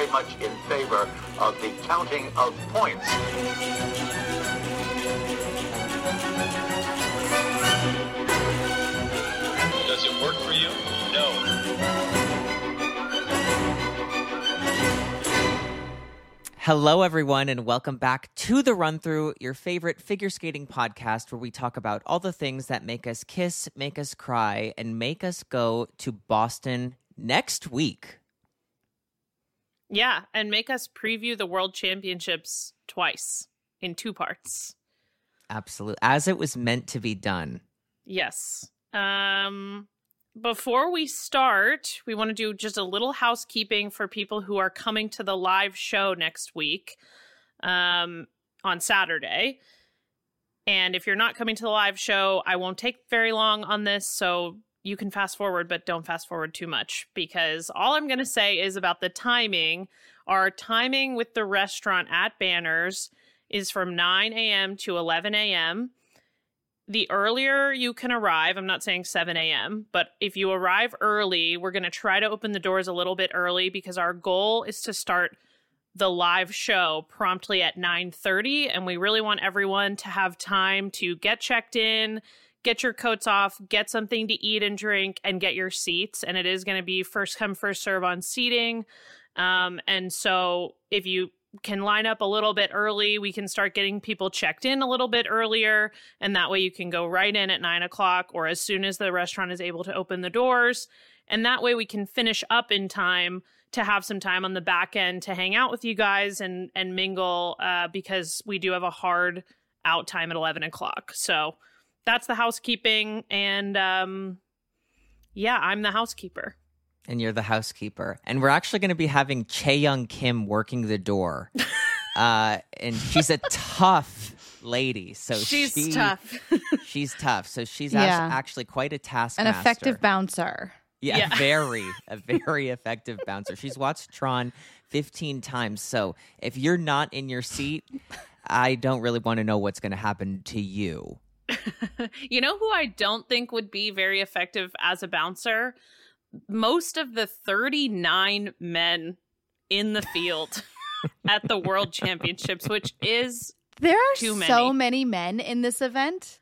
very much in favor of the counting of points. Does it work for you? No. Hello, everyone, and welcome back to The Run Through, your favorite figure skating podcast where we talk about all the things that make us kiss, make us cry, and make us go to Boston next week. Yeah, and make us preview the World Championships twice in 2 parts. Absolutely. As it was meant to be done. Yes. Before we start, we want to do just a little housekeeping for people who are coming to the live show next week on Saturday. And if you're not coming to the live show, I won't take very long on this, so you can fast forward, but don't fast forward too much, because all I'm going to say is about the timing. Our timing with the restaurant at Banners is from 9 a.m. to 11 a.m., The earlier you can arrive, I'm not saying 7 a.m., but if you arrive early, we're going to try to open the doors a little bit early because our goal is to start the live show promptly at 9:30, and we really want everyone to have time to get checked in, get your coats off, get something to eat and drink, and get your seats. And it is going to be first come, first serve on seating. And so if you can line up a little bit early, we can start getting people checked in a little bit earlier, and that way you can go right in at 9 o'clock or as soon as the restaurant is able to open the doors, and that way we can finish up in time to have some time on the back end to hang out with you guys and mingle, because we do have a hard out time at 11 o'clock. So that's the housekeeping, and yeah, I'm the housekeeper. And you're the housekeeper. And we're actually going to be having Chae-Young Kim working the door. And she's a tough lady. So she's tough. She's tough. So she's Yeah. actually quite a taskmaster. An effective bouncer. Yeah, a very effective bouncer. She's watched Tron 15 times. So if you're not in your seat, I don't really want to know what's going to happen to you. You know who I don't think would be very effective as a bouncer? Most of the 39 men in the field at the World Championships, which is There are too many. so many men in this event.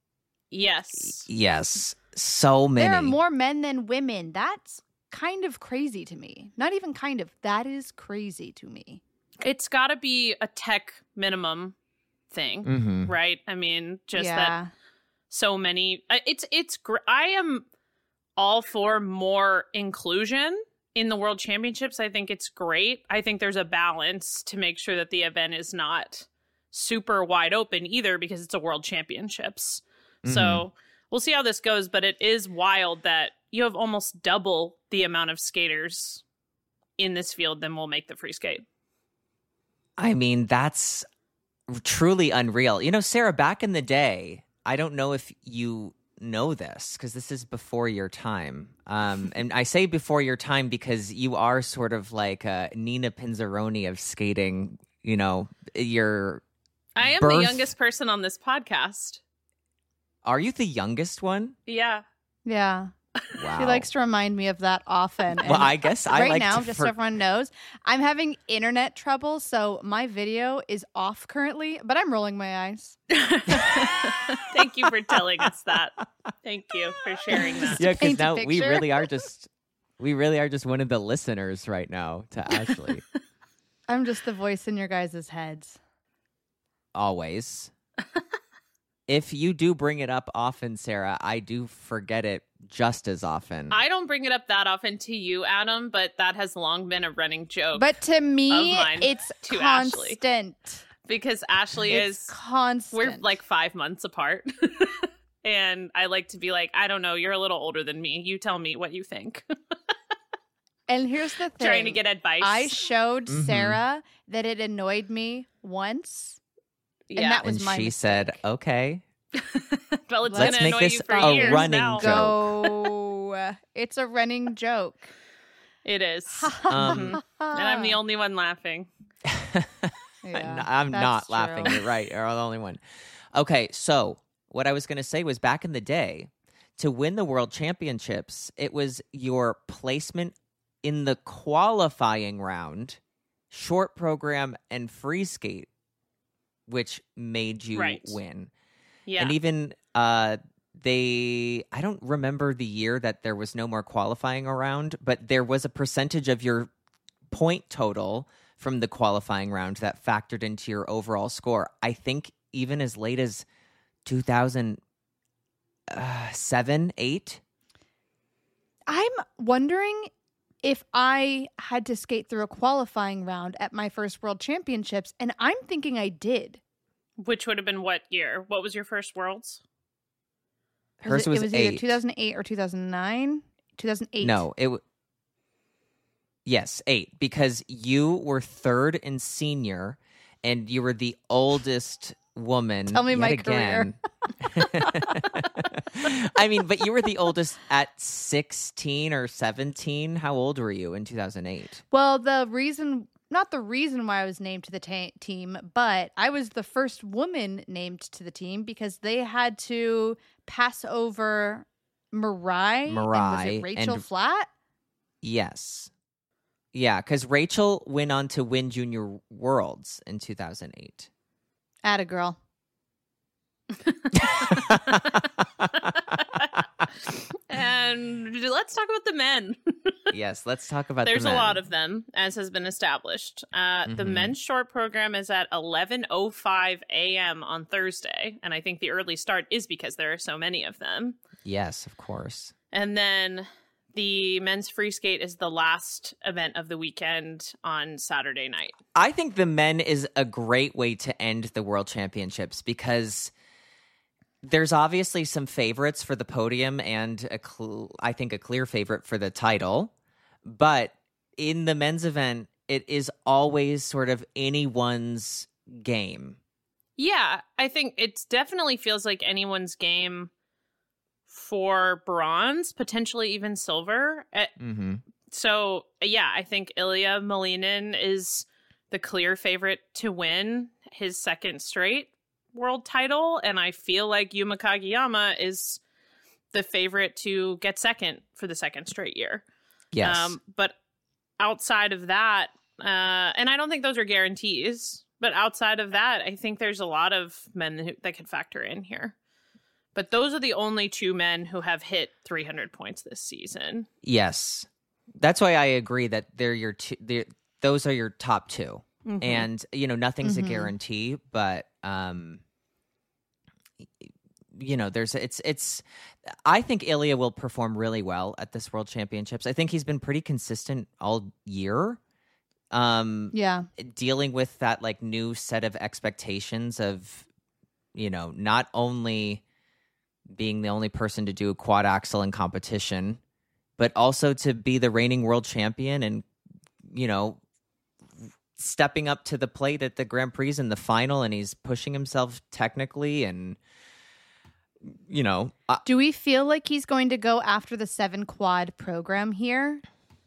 Yes. Yes, so many. There are more men than women. That's kind of crazy to me. Not even kind of. That is crazy to me. It's got to be a tech minimum thing, Mhm. right? I mean, just Yeah. that so many. I am all for more inclusion in the World Championships. I think it's great. I think there's a balance to make sure that the event is not super wide open either, because it's a World Championships. So we'll see how this goes, but it is wild that you have almost double the amount of skaters in this field than will make the free skate. I mean, that's truly unreal. You know, Sarah, back in the day, I don't know if you know this because this is before your time. And I say before your time because you are sort of like Nina Pinzaroni of skating. You know, I am the youngest person on this podcast. Are you the youngest one? Yeah. Yeah. Wow. She likes to remind me of that often. Well, I guess I right like now, to just so everyone knows, I'm having internet trouble, so my video is off currently, but I'm rolling my eyes. Thank you for telling us that. Thank you for sharing that. Yeah, because paint a now we picture. really are just one of the listeners right now to Ashley. I'm just the voice in your guys' heads. Always. If you do bring it up often, Sarah, I do forget it just as often. I don't bring it up that often to you, Adam, but that has long been a running joke. But to me, Of mine it's to Ashley. constant. because Ashley It's is constant. we're like 5 months apart. And I like to be like, I don't know, you're a little older than me. You tell me what you think. And here's the thing. Trying to get advice. I showed Mhm. Sarah that it annoyed me once. yeah. and that was and my she mistake. said, okay. Well, it's Let's gonna make annoy this you for a years running now. joke. Go. It's a running joke. It is. Um, And I'm the only one laughing. Yeah, I'm that's not true. laughing. You're right. You're the only one. Okay, so what I was going to say was back in the day, to win the World Championships, it was your placement in the qualifying round short program, and free skate, which made you win. Yeah. And even I don't remember the year that there was no more qualifying around, but there was a percentage of your point total from the qualifying round that factored into your overall score. I think even as late as 2007, 8. I'm wondering if I had to skate through a qualifying round at my first World Championships, and I'm thinking I did. Which would have been what year? What was your first Worlds? Hers was it was 8. either 2008 or 2009. 2008. No, yes, 8, because you were third in senior, and you were the oldest woman. Tell me yet my again. I mean, but you were the oldest at 16 or 17. How old were you in 2008? Well, not the reason why I was named to the team, but I was the first woman named to the team because they had to pass over Mirai. And was it Rachel Flatt? Yes. Yeah, because Rachel went on to win Junior Worlds in 2008. Atta girl. And let's talk about the men. Yes, let's talk about There's the men. a lot of them, as has been established. The men's short program is at 11:05 a.m. on Thursday, and I think the early start is because there are so many of them. Yes, of course. And then the men's free skate is the last event of the weekend on Saturday night. I think the men is a great way to end the World Championships because there's obviously some favorites for the podium and I think a clear favorite for the title. But in the men's event, it is always sort of anyone's game. Yeah, I think it definitely feels like anyone's game for bronze, potentially even silver. So, yeah, I think Ilya Malinin is the clear favorite to win his second straight world title, and I feel like Yuma Kageyama is the favorite to get second for the second straight year. Yes. But outside of that, and I don't think those are guarantees, but outside of that, I think there's a lot of men that could factor in here. But those are the only two men who have hit 300 points this season. Yes. That's why I agree that those are your top two. Mm-hmm. And, nothing's a guarantee, but, I think Ilya will perform really well at this World Championships. I think he's been pretty consistent all year. Dealing with that new set of expectations of, not only being the only person to do a quad axel in competition, but also to be the reigning world champion and, stepping up to the plate at the Grand Prix in the final, and he's pushing himself technically and, Do we feel like he's going to go after the 7 quad program here?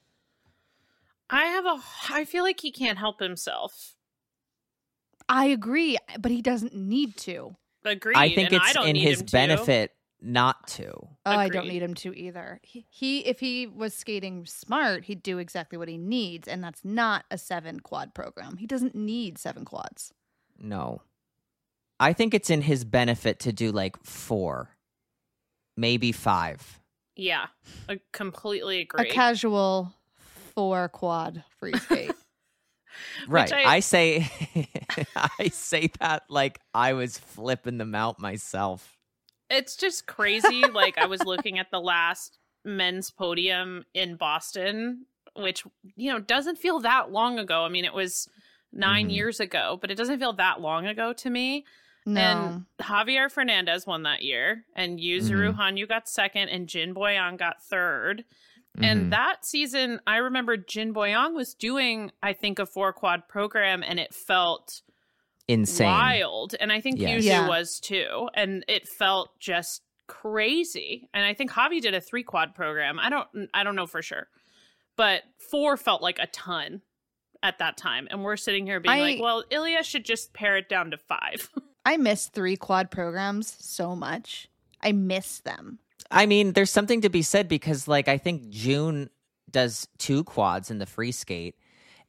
I feel like he can't help himself. I agree, but he doesn't need to. Agreed. I think it's in his benefit not to. Oh, I don't need him to either. If he was skating smart, he'd do exactly what he needs, and that's not a 7 quad program. He doesn't need 7 quads. No. I think it's in his benefit to do 4, maybe 5. Yeah, I completely agree. A casual 4 quad free skate. Right. I say that like I was flipping them out myself. It's just crazy. I was looking at the last men's podium in Boston, which, doesn't feel that long ago. I mean, it was 9 years ago, but it doesn't feel that long ago to me. No. And Javier Fernandez won that year, and Yuzuru Hanyu got second, and Jin Boyang got third. And that season, I remember Jin Boyang was doing, I think, a 4 quad program, and it felt insane, wild. And I think Yuzu was too. And it felt just crazy. And I think Javi did a 3 quad program. I don't know for sure, but 4 felt like a ton at that time. And we're sitting here being well, Ilya should just pare it down to 5. I miss 3 quad programs so much. I miss them. I mean, there's something to be said because, I think June does 2 quads in the free skate,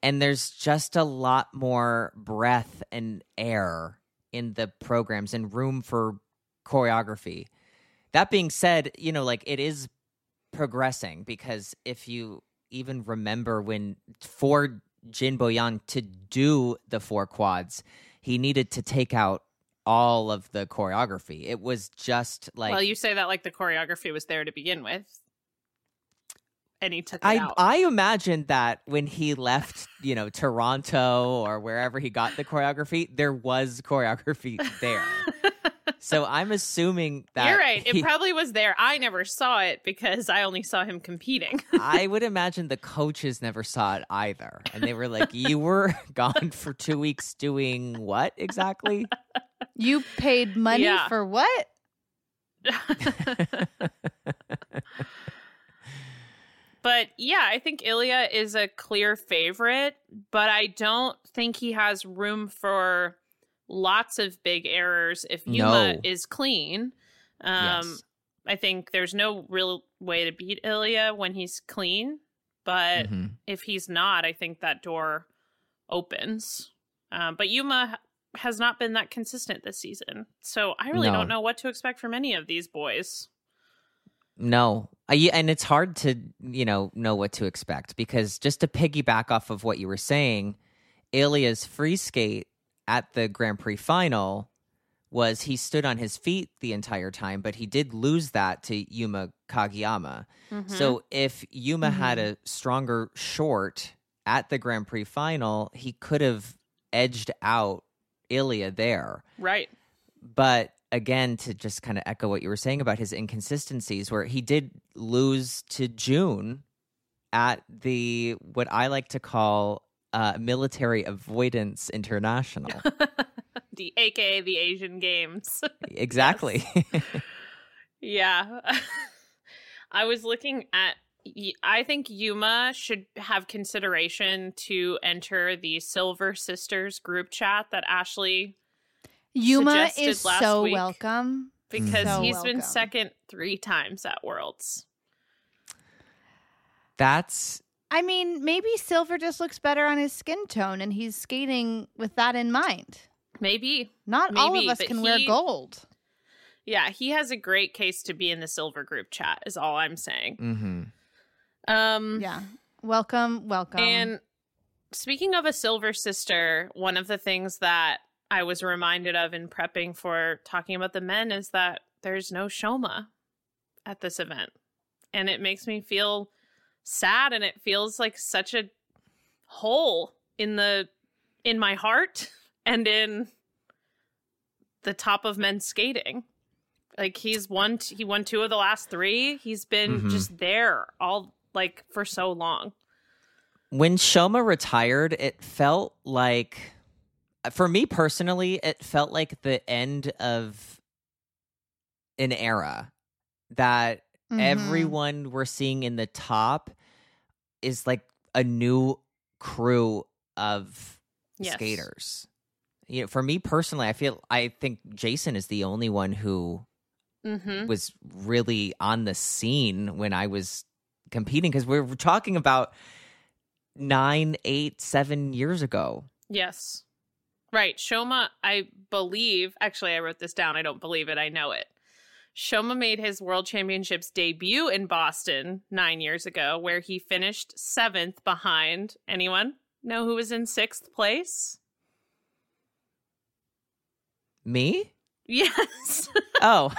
And there's just a lot more breath and air in the programs and room for choreography. That being said, like it is progressing, because if you even remember when for Jin Boyan to do the 4 quads, he needed to take out all of the choreography. It was just like... Well, you say that like the choreography was there to begin with. And he took it out. I imagine that when he left, Toronto or wherever he got the choreography, there was choreography there. So I'm assuming that... You're right. It probably was there. I never saw it because I only saw him competing. I would imagine the coaches never saw it either. And they were like, you were gone for 2 weeks doing what exactly? You paid money for what? But yeah, I think Ilya is a clear favorite, but I don't think he has room for lots of big errors if Yuma is clean. Yes. I think there's no real way to beat Ilya when he's clean, but if he's not, I think that door opens. But Yuma has not been that consistent this season, so I really don't know what to expect from any of these boys. No. And it's hard to, know what to expect, because just to piggyback off of what you were saying, Ilya's free skate at the Grand Prix final was he stood on his feet the entire time, but he did lose that to Yuma Kagiyama. So if Yuma had a stronger short at the Grand Prix final, he could have edged out Ilya there. Right. But again, to just kind of echo what you were saying about his inconsistencies, where he did lose to June at the, what I like to call Military Avoidance International. AKA the Asian Games. Exactly. Yeah. I was looking at, I think Yuma should have consideration to enter the Silver Sisters group chat that Ashley Yuma suggested is last so week, welcome. because So he's been welcome. second 3 times at Worlds. That's... I mean, maybe silver just looks better on his skin tone, and he's skating with that in mind. Maybe. Not all Maybe, of us but can wear he- gold. Yeah, he has a great case to be in the silver group chat, is all I'm saying. Yeah. Welcome. And speaking of a silver sister, one of the things that I was reminded of in prepping for talking about the men is that there's no Shoma at this event. And it makes me feel sad, and it feels like such a hole in my heart and in the top of men's skating. Like he won 2 of the last 3. He's been just there all for so long. When Shoma retired, it felt like, for me personally, it felt like the end of an era that everyone we're seeing in the top is like a new crew of skaters. For me personally, I think Jason is the only one who was really on the scene when I was competing, because we were talking about 9, 8, 7 years ago. Yes. Right. Shoma, I believe, actually I wrote this down. I don't believe it. I know it. Shoma made his World Championships debut in Boston 9 years ago, where he finished 7th behind, anyone know who was in 6th place? Me? Yes. Oh.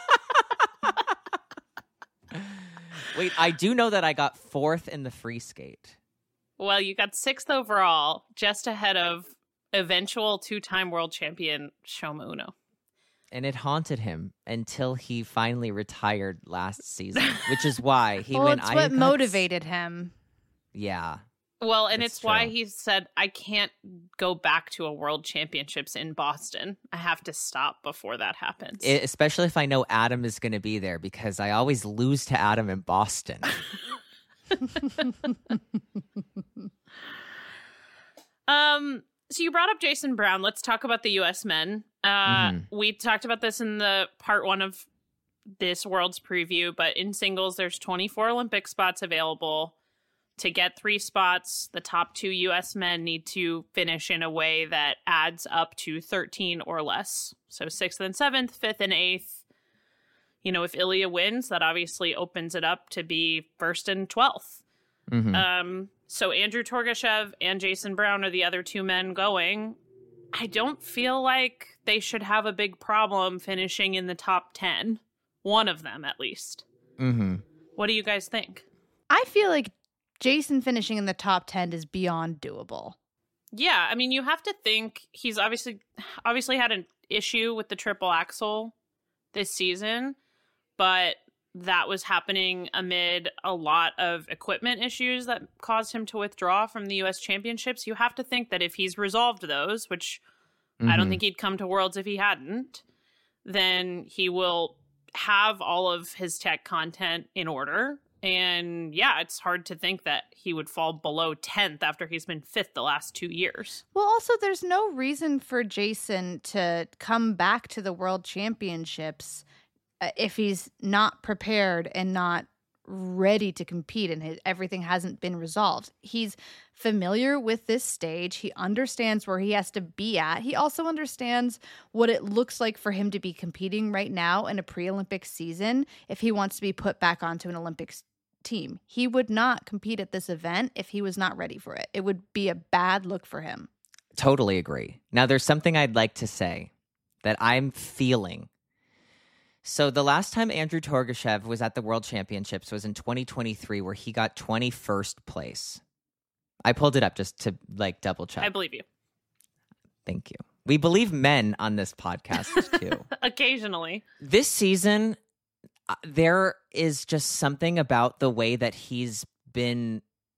Wait, I do know that I got 4th in the free skate. Well, you got 6th overall, just ahead of eventual 2-time world champion Shoma Uno. And it haunted him until he finally retired last season, which is why he Well, went. it's what motivated him. Yeah. Well, and That's it's why true. he said, I can't go back to a world championships in Boston. I have to stop before that happens. Especially if I know Adam is going to be there, because I always lose to Adam in Boston. So you brought up Jason Brown. Let's talk about the U.S. men. We talked about this in the part 1 of this World's preview, but in singles, there's 24 Olympic spots available. To get 3 spots, the top 2 U.S. men need to finish in a way that adds up to 13 or less. So 6th and 7th, 5th and 8th. You know, if Ilya wins, that obviously opens it up to be 1st and 12th. So Andrew Torgashev and Jason Brown are the other 2 men going. I don't feel like they should have a big problem finishing in the top 10. One of them, at least. What do you guys think? I feel like Jason finishing in the top 10 is beyond doable. Yeah, I mean, you have to think he's obviously had an issue with the triple axel this season, but that was happening amid a lot of equipment issues that caused him to withdraw from the U.S. Championships. You have to think that if he's resolved those, which I don't think he'd come to Worlds if he hadn't, then he will have all of his tech content in order. And yeah, it's hard to think that he would fall below 10th after he's been 5th the last 2 years. Well, also, there's no reason for Jason to come back to the World Championships if he's not prepared and not ready to compete and everything hasn't been resolved. He's familiar with this stage. He understands where he has to be at. He also understands what it looks like for him to be competing right now in a pre-Olympic season if he wants to be put back onto an Olympics team. He would not compete at this event if he was not ready for it. It would be a bad look for him. Totally agree. Now, there's something I'd like to say that I'm feeling. So the last time Andrew Torgashev was at the World Championships was in 2023, where he got 21st place. I pulled it up just to double check. I believe you. Thank you. We believe men on this podcast too. Occasionally. This season, there is just something about the way that he's been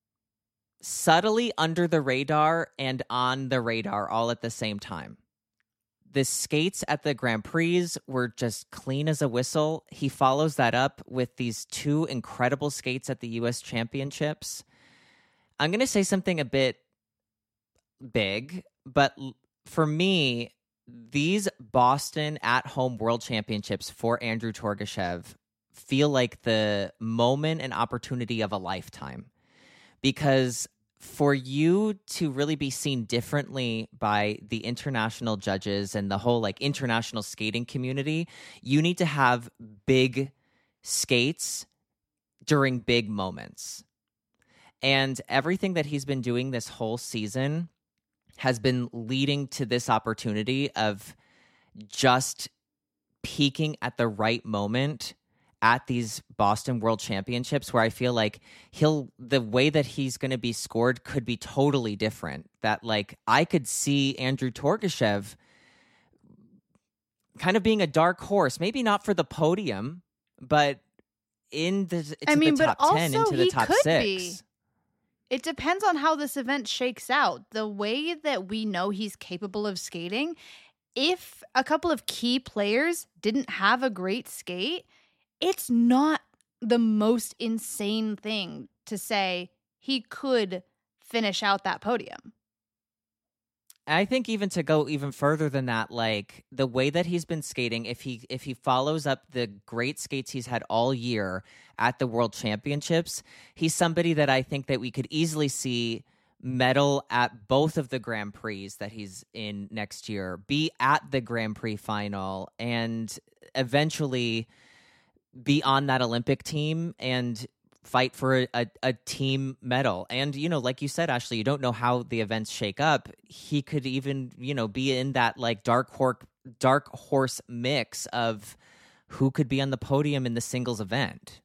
subtly under the radar and on the radar all at the same time. The skates at the Grand Prix were just clean as a whistle. He follows that up with these 2 incredible skates at the U.S. Championships. I'm going to say something a bit big, but for me, these Boston at-home World Championships for Andrew Torgashev feel like the moment and opportunity of a lifetime. Because for you to really be seen differently by the international judges and the whole international skating community, you need to have big skates during big moments. And everything that he's been doing this whole season has been leading to this opportunity of just peaking at the right moment at these Boston World Championships, where I feel like the way that he's going to be scored could be totally different. That I could see Andrew Torgashev kind of being a dark horse, maybe not for the podium, but in the top 10, into the top 6. It depends on how this event shakes out. The way that we know he's capable of skating, if a couple of key players didn't have a great skate, it's not the most insane thing to say he could finish out that podium. I think even to go even further than that, the way that he's been skating, if he follows up the great skates he's had all year at the World Championships, he's somebody that I think that we could easily see medal at both of the Grand Prix that he's in next year, be at the Grand Prix final, and eventually be on that Olympic team and fight for a team medal. And, like you said, Ashley, you don't know how the events shake up. He could even, be in that dark horse mix of who could be on the podium in the singles event.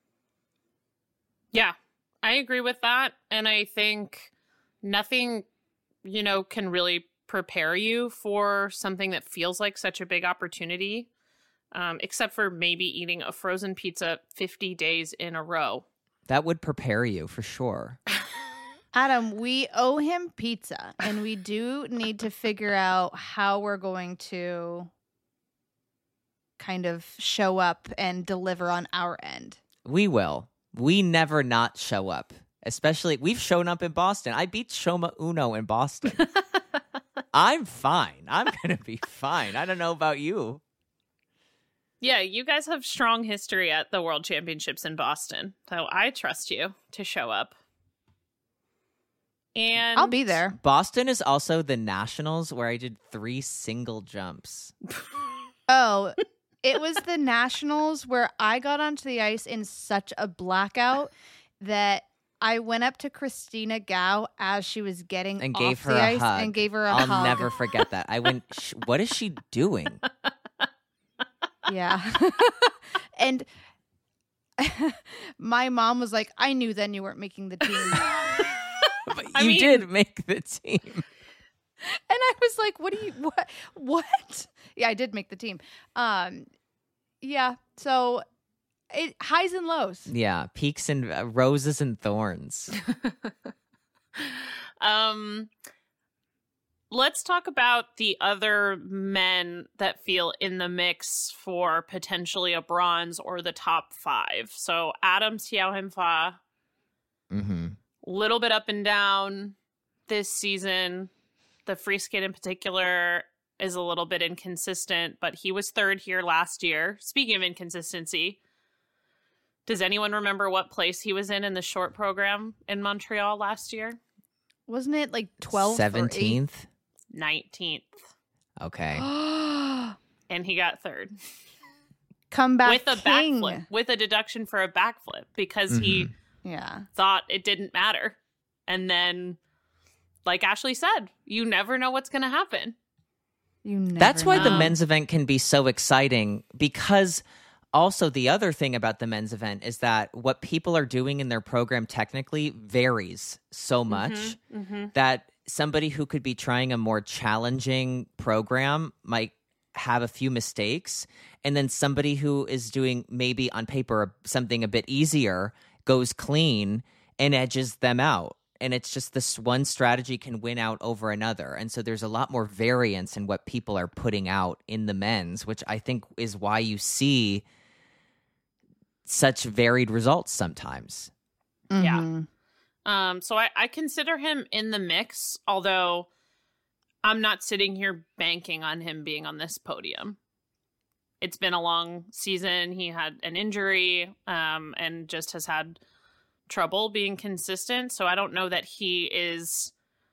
Yeah, I agree with that. And I think nothing, can really prepare you for something that feels like such a big opportunity. Except for maybe eating a frozen pizza 50 days in a row. That would prepare you for sure. Adam, we owe him pizza, and we do need to figure out how we're going to kind of show up and deliver on our end. We will. We never not show up. Especially, we've shown up in Boston. I beat Shoma Uno in Boston. I'm fine. I'm going to be fine. I don't know about you. Yeah, you guys have strong history at the World Championships in Boston, so I trust you to show up. And I'll be there. Boston is also the Nationals where I did 3 single jumps. Oh, it was the Nationals where I got onto the ice in such a blackout that I went up to Christina Gao as she was getting And off gave her the a ice hug. and gave her a I'll hug. never forget that. I went, what is she doing? Yeah. And my mom was like, I knew then you weren't making the team. But I you mean- did make the team. And I was like, what? Yeah, I did make the team. Yeah. So it highs and lows. Yeah, peaks and roses and thorns. Let's talk about the other men that feel in the mix for potentially a bronze or the top 5. So Adam Xiaohemfa, Mm-hmm. little bit up and down this season. The free skate in particular is a little bit inconsistent, but he was 3rd here last year. Speaking of inconsistency, does anyone remember what place he was in the short program in Montreal last year? Wasn't it like 12th 17th? 19th. Okay. And he got 3rd. Comeback with a king. backflip, with a deduction for a backflip because he Yeah. thought it didn't matter. And then, like Ashley said, you never know what's going to happen. You never That's why the know. men's event can be so exciting, because also the other thing about the men's event is that what people are doing in their program technically varies so much that somebody who could be trying a more challenging program might have a few mistakes, and then somebody who is doing maybe on paper something a bit easier goes clean and edges them out. And it's just this one strategy can win out over another. And so there's a lot more variance in what people are putting out in the men's, which I think is why you see such varied results sometimes. Mhm. So I consider him in the mix, although I'm not sitting here banking on him being on this podium. It's been a long season. He had an injury and just has had trouble being consistent. So I don't know that he is.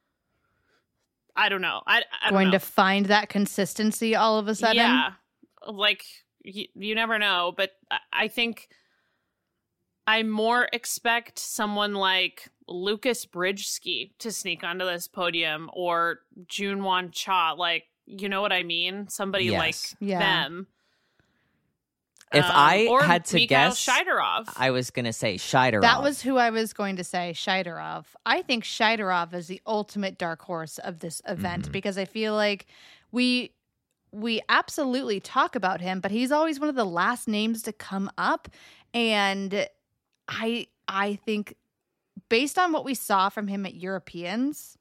I don't know. I don't Going know. to find that consistency all of a sudden. Yeah, like you never know. But I think I more expect someone like Lucas Bridgeski to sneak onto this podium, or Junwon Cha. Like, you know what I mean? Somebody Yes. like Yeah. them. If I or had to Mikhail guess, Shidorov. I was going to say Shidorov. That was who I was going to say, Shidorov. I think Shidorov is the ultimate dark horse of this event because I feel like we absolutely talk about him, but he's always one of the last names to come up. And I think based on what we saw from him at Europeans,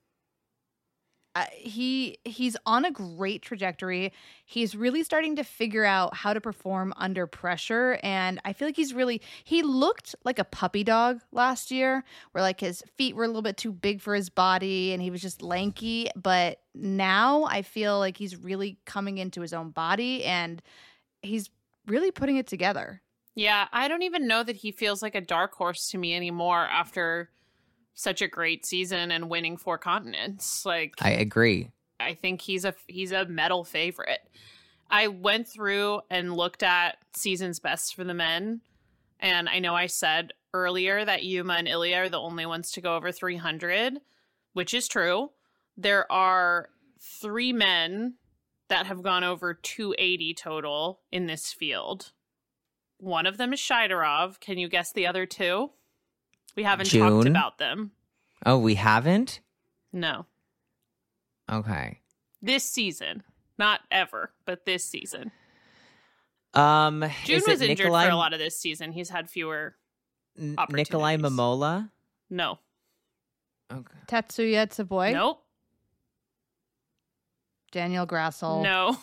he's on a great trajectory. He's really starting to figure out how to perform under pressure, and I feel like he looked like a puppy dog last year, where like his feet were a little bit too big for his body and he was just lanky, but now I feel like he's really coming into his own body and he's really putting it together. Yeah, I don't even know that he feels like a dark horse to me anymore after such a great season and winning 4 continents. Like, I agree. I think he's a medal favorite. I went through and looked at season's best for the men, and I know I said earlier that Yuma and Ilya are the only ones to go over 300, which is true. There are 3 men that have gone over 280 total in this field. One of them is Shidorov. Can you guess the other 2? We haven't talked June? about them. Oh, we haven't? No. Okay. This season. Not ever, but this season. June June was injured for a lot of this season. He's had fewer opportunities. Nikolai Momola? No. Okay. Tetsuya Tsuboi, Nope. Daniel Grassel. No.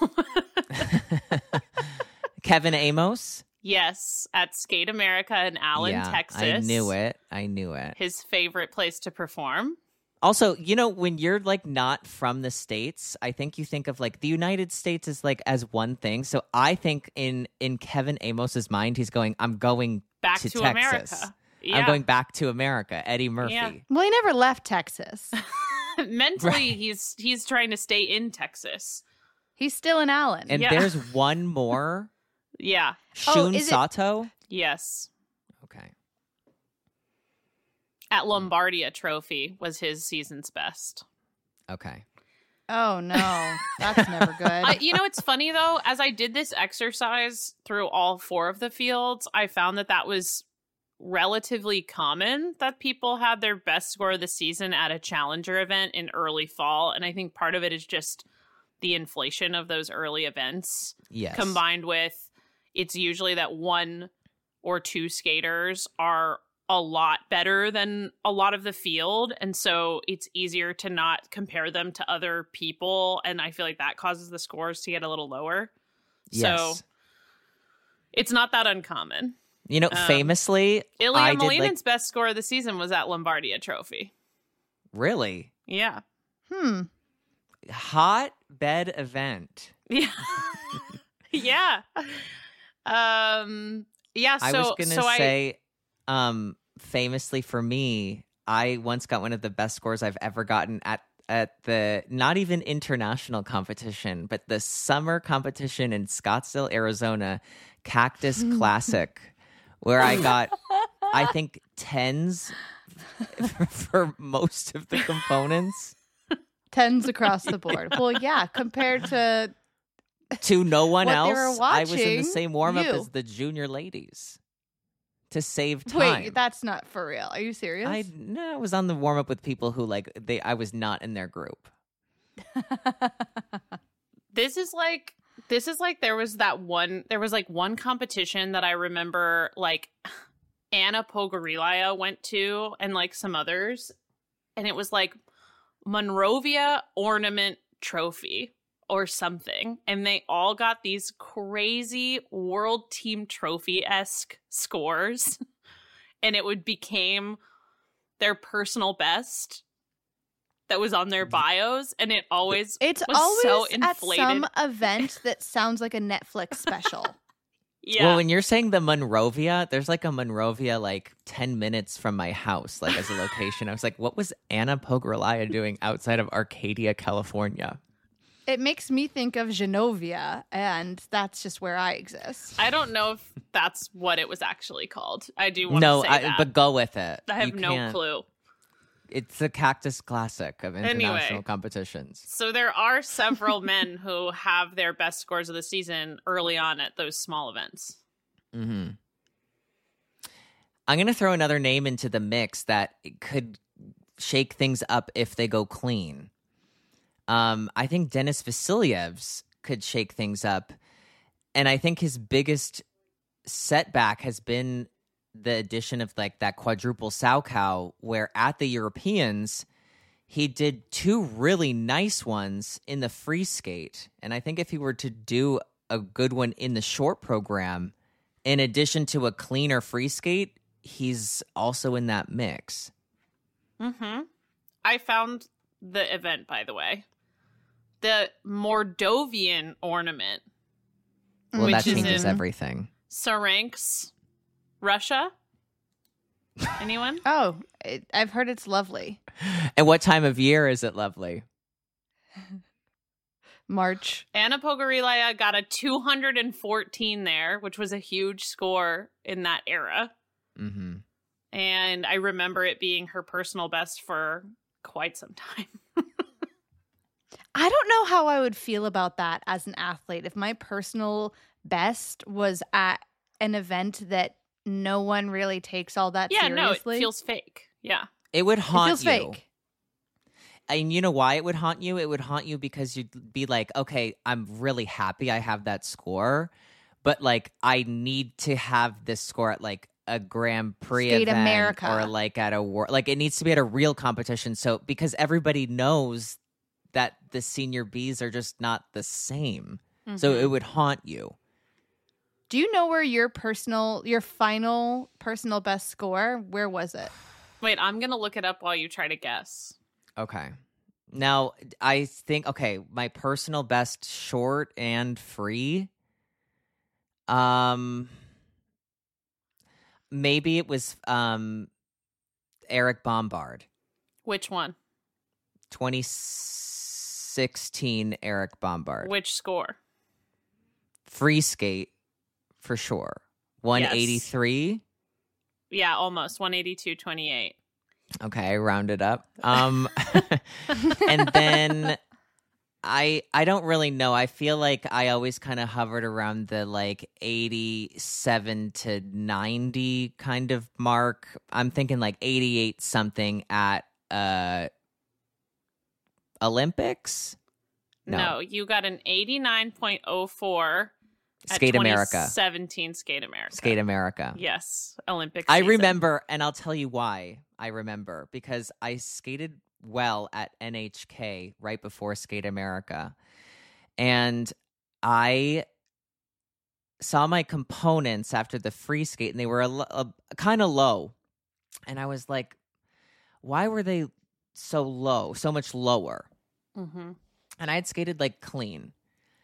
Kevin Amos? Yes, at Skate America in Allen, Yeah, Texas. I knew it. His favorite place to perform. Also, you know, when you're like not from the States, I think you think of like the United States as like as one thing. So I think in Kevin Amos's mind, he's going, I'm going Back to to Texas. America. Yeah. I'm going back to America. Eddie Murphy. Yeah. Well, he never left Texas. Mentally, Right. he's trying to stay in Texas. He's still in Allen. And Yeah. there's one more. Yeah. Shun is it- Sato. Yes. Okay. At Lombardia Trophy was his season's best. Okay. Oh no, that's never good. It's funny though, as I did this exercise through all 4 of the fields, I found that was relatively common that people had their best score of the season at a challenger event in early fall. And I think part of it is just the inflation of those early events Yes. combined with it's usually that 1 or 2 skaters are a lot better than a lot of the field, and so it's easier to not compare them to other people, and I feel like that causes the scores to get a little lower. Yes. So it's not that uncommon. Famously, Ilya I did Molinen's best score of the season was at Lombardia Trophy. really Yeah. hotbed event. Yeah. Yeah. Yeah, I was gonna say, famously for me, I once got one of the best scores I've ever gotten at the not even international competition, but the summer competition in Scottsdale, Arizona, Cactus Classic, where I got, I think, 10s for most of the components. 10s across the board. Well, yeah, compared to To no one What they else, were I was in the watching, same warm-up you. as the junior ladies to save time. wait, that's not for real. Are you serious? I was on the warm-up with people who I was not in their group. This is like there was one competition that I remember like Anna Pogorilia went to and like some others, and it was like Monrovia Ornament Trophy or something, and they all got these crazy World Team Trophy-esque scores, and it became their personal best that was on their bios, and it always It's was always so at inflated. some event that sounds like a Netflix special. Yeah. Well, when you're saying the Monrovia, there's like a Monrovia like 10 minutes from my house, like as a location. I was like, what was Anna Pogorelaya doing outside of Arcadia, California? It makes me think of Genovia, and that's just where I exist. I don't know if that's what it was actually called. I do want No, to say that. but go with it. I have You no can't- clue. It's the Cactus Classic of international Anyway. competitions. So there are several men who have their best scores of the season early on at those small events. Mm-hmm. I'm going to throw another name into the mix that could shake things up if they go clean. I think Denis Vasilyev's could shake things up. And I think his biggest setback has been the addition of like that quadruple Salchow, where at the Europeans, he did 2 really nice ones in the free skate. And I think if he were to do a good one in the short program, in addition to a cleaner free skate, he's also in that mix. Mm-hmm. I found the event, by the way. The Mordovian Ornament. Well, Which that is changes in- everything. Saransk, Russia? Anyone? Oh, I've heard it's lovely. And what time of year is it lovely? March. Anna Pogorilia got a 214 there, which was a huge score in that era. Mm-hmm. And I remember it being her personal best for quite some time. I don't know how I would feel about that as an athlete. If my personal best was at an event that no one really takes all that Yeah, seriously. no, it feels fake. Yeah. It would It haunt feels you. fake. And you know why it would haunt you? It would haunt you because you'd be like, okay, I'm really happy I have that score, but like I need to have this score at like a Grand Prix Skate event America. or like at a like it needs to be at a real competition. So because everybody knows that the senior Bs are just not the same, so Mhm. it would haunt you. Do you know where your final personal best score? Where was it? Wait, I'm going to look it up while you try to guess. Okay. Now, I think, my personal best short and free. maybe it was Eric Bombard. Which one? 2016 Eric Bombard. Which score? Free skate, for sure. 183. Yeah, almost 182.28. Okay, I rounded up. And then I don't really know. I feel like I always kind of hovered around the like 87 to 90 kind of mark. I'm thinking like 88 something at Olympics. No, you got an 89.04 at Skate America. 2017 Skate America. Skate America. Yes, Olympics. I season. remember, and I'll tell you why I remember, because I skated well at NHK right before Skate America. And I saw my components after the free skate, and they were kind of low. And I was like, why were they so low, so much lower? Mm-hmm. And I had skated like clean.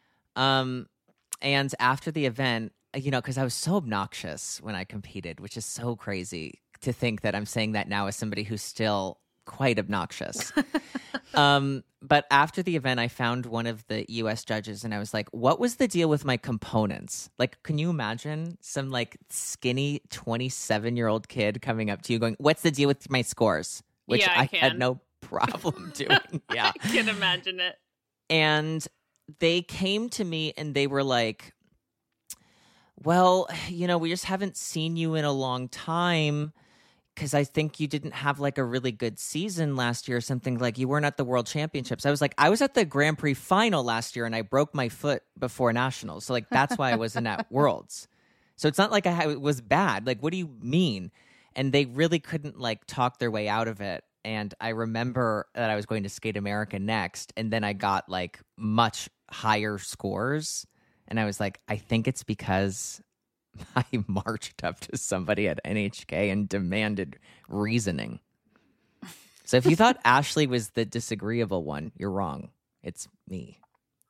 And after the event, you know, because I was so obnoxious when I competed, which is so crazy to think that I'm saying that now as somebody who's still quite obnoxious. But after the event, I found one of the US judges and I was like, what was the deal with my components? Like, can you imagine some like skinny 27-year-old kid coming up to you going, what's the deal with my scores? Which Yeah, I can. had no problem doing. Yeah. I can imagine it. And they came to me and they were like, well, you know, we just haven't seen you in a long time because I think you didn't have like a really good season last year or something. Like you weren't at the World Championships. I was like, I was at the Grand Prix final last year and I broke my foot before Nationals. So like, that's why I wasn't at Worlds. So it's not like it was bad. Like, what do you mean? And they really couldn't like talk their way out of it. And I remember that I was going to Skate America next. And then I got like much higher scores. And I was like, I think it's because I marched up to somebody at NHK and demanded reasoning. So if you thought Ashley was the disagreeable one, you're wrong. It's me.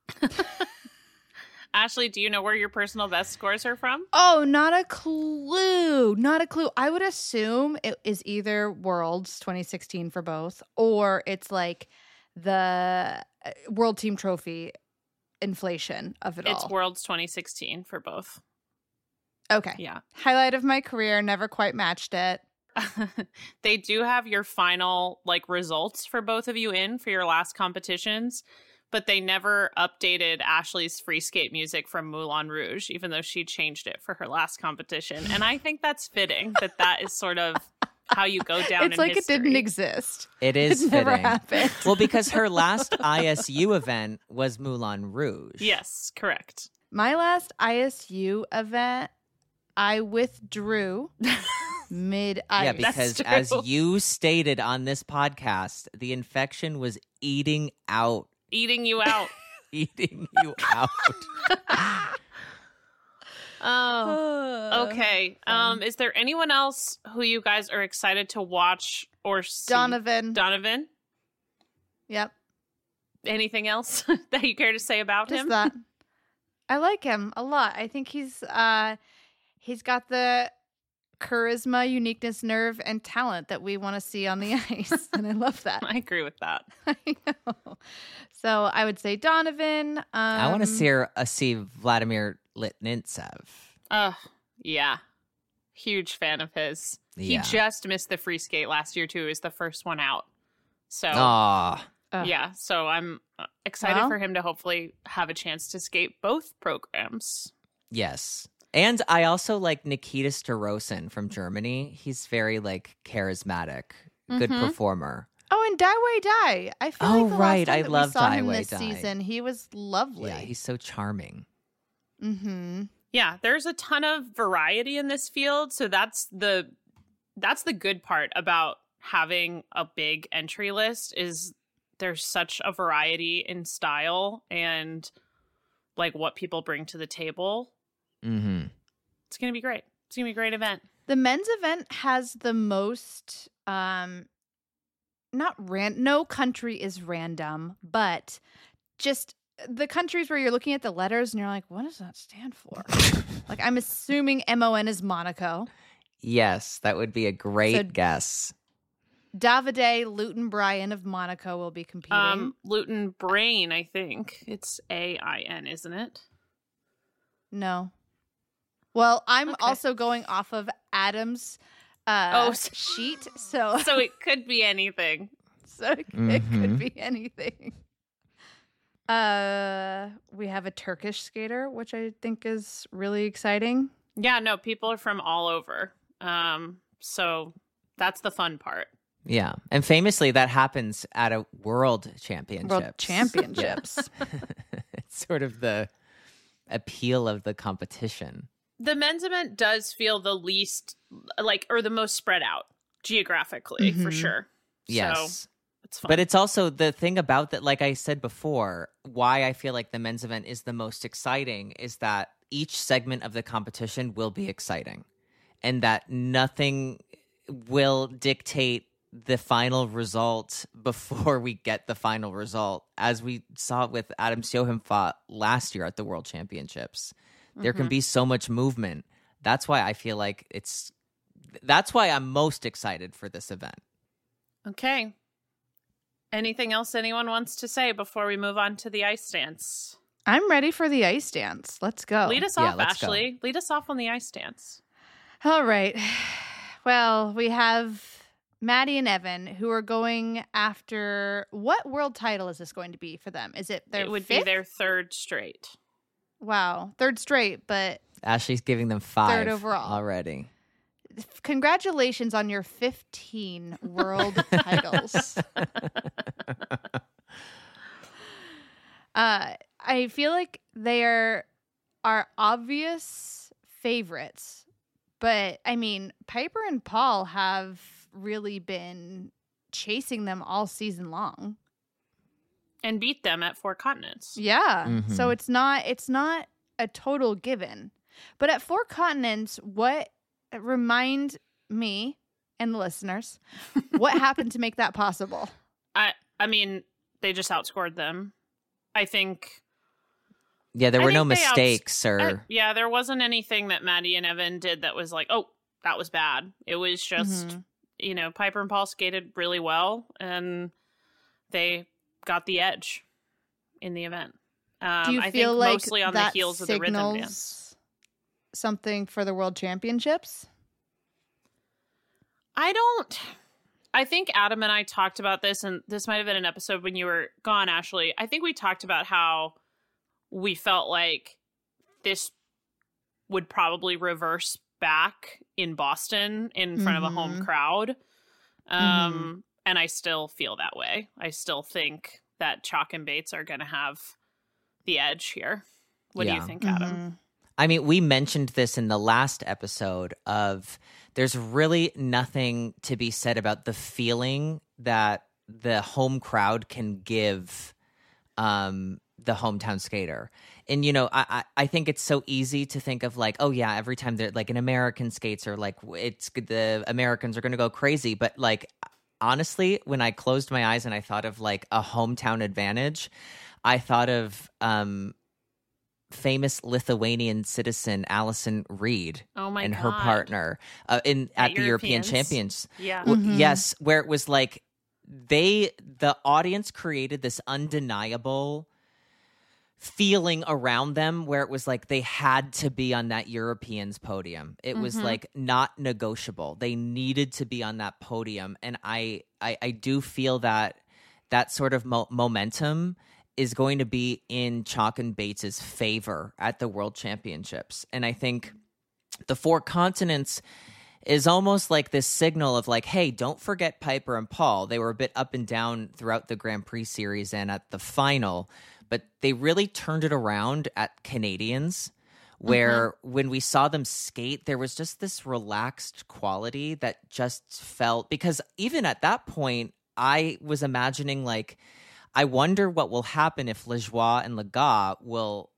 Ashley, do you know where your personal best scores are from? Oh, not a clue. Not a clue. I would assume it is either Worlds 2016 for both, or it's like the World Team Trophy inflation of it all. It's Worlds 2016 for both. Okay. Yeah. Highlight of my career, never quite matched it. They do have your final like results for both of you in for your last competitions, but they never updated Ashley's free skate music from Moulin Rouge, even though she changed it for her last competition. And I think that's fitting that is sort of how you go down It's in like history. it didn't exist. It is It never fitting. happened. Well, because her last ISU event was Moulin Rouge. Yes, correct. My last ISU event, I withdrew mid-ice. Yeah, because true. as you stated on this podcast, the infection was eating Eating you out. you out. Oh, okay. Is there anyone else who you guys are excited to watch or see? Donovan. Yep. Anything else that you care to say about Just him? that. I like him a lot. I think he's got the charisma, uniqueness, nerve, and talent that we want to see on the ice. And I love that. I agree with that. I know. So I would say Donovan. I want to see Vladimir Litvinenko. Yeah. Huge fan of his. Yeah. He just missed the free skate last year, too. He was the first one out. So, Aw. yeah. So I'm excited Well. for him to hopefully have a chance to skate both programs. Yes. And I also like Nikita Starosin from Germany. He's very like charismatic, good Mhm. performer. Oh, and Daiwei Dai. I feel Oh, like the right. last time I that love we saw him Daiwei this Dai. season, he was lovely. Yeah, he's so charming. Mm-hmm. Yeah, there's a ton of variety in this field, so that's the good part about having a big entry list is there's such a variety in style and like what people bring to the table. Mm-hmm. It's going to be great. It's going to be a great event. The men's event has the most no country is random, but just the countries where you're looking at the letters and you're like, what does that stand for? Like, I'm assuming MON is Monaco. Yes, that would be a great So- guess. Davide Luton Bryan of Monaco will be competing. Luton Brain, I think. It's AIN, isn't it? No. Well, I'm Okay. also going off of Adam's Oh, sheet, so So it could be anything. it Mhm. could be anything. We have a Turkish skater, which I think is really exciting. Yeah, no, people are from all over. So that's the fun part. Yeah. And famously, that happens at a world championship. World championships. It's sort of the appeal of the competition. The men's event does feel the least or the most spread out geographically, for Mhm. sure. Yes. So it's fun. But it's also the thing about that, like I said before, why I feel like the men's event is the most exciting is that each segment of the competition will be exciting and that nothing will dictate the final result before we get the final result, as we saw with Adam Siohim fought last year at the World Championships. There can be so much movement. That's why I feel like that's why I'm most excited for this event. Okay. Anything else anyone wants to say before we move on to the ice dance? I'm ready for the ice dance. Let's go. Lead us Yeah, off, let's go. Ashley. Lead us off on the ice dance. All right. Well, we have Maddie and Evan who are going after what world title is this going to be for them? Is it their It would fifth? be their third straight. Wow, third straight, but Ashley's giving them 5 overall. already. congratulations on your 15 world titles. I feel like they are obvious favorites, but I mean, Piper and Paul have really been chasing them all season long. And beat them at Four Continents. Yeah. So Mhm. it's not a total given. But at Four Continents, what remind me and the listeners, what happened to make that possible? I mean, they just outscored them. I think Yeah, there I were no think they mistakes or yeah, there wasn't anything that Maddie and Evan did that was like, oh, that was bad. It was just, Mhm. Piper and Paul skated really well and they got the edge in the event. Do you I feel think like mostly on the that heels of the rhythm signals dance. something for the World Championships? I think Adam and I talked about this, and this might have been an episode when you were gone, Ashley. I think we talked about how we felt like this would probably reverse back in Boston in front of a home Mhm. crowd. Mhm. And I still feel that way. I still think that Chalk and Bates are going to have the edge here. What do you Yeah. think, Adam? Mhm. I mean, we mentioned this in the last episode of there's really nothing to be said about the feeling that the home crowd can give the hometown skater. And, I think it's so easy to think of like, oh, yeah, every time they're like an American skates are like, the Americans are going to go crazy. But like, honestly, when I closed my eyes and I thought of like a hometown advantage, I thought of famous Lithuanian citizen Allison Reed Oh my and God. her partner at the European Europeans. Champions. Yeah. Well, Mhm. yes, where it was like the audience created this undeniable feeling around them where it was like they had to be on that Europeans podium. It was Mhm. like not negotiable. They needed to be on that podium, and I do feel that sort of momentum is going to be in Chalk and Bates's favor at the World Championships. And I think the Four Continents is almost like this signal of like, hey, don't forget Piper and Paul. They were a bit up and down throughout the Grand Prix series and at the final, but they really turned it around at Canadians, where when we saw them skate, there was just this relaxed quality that just felt, because even at that point, I was imagining like, I wonder what will happen if Lajoie and Legas will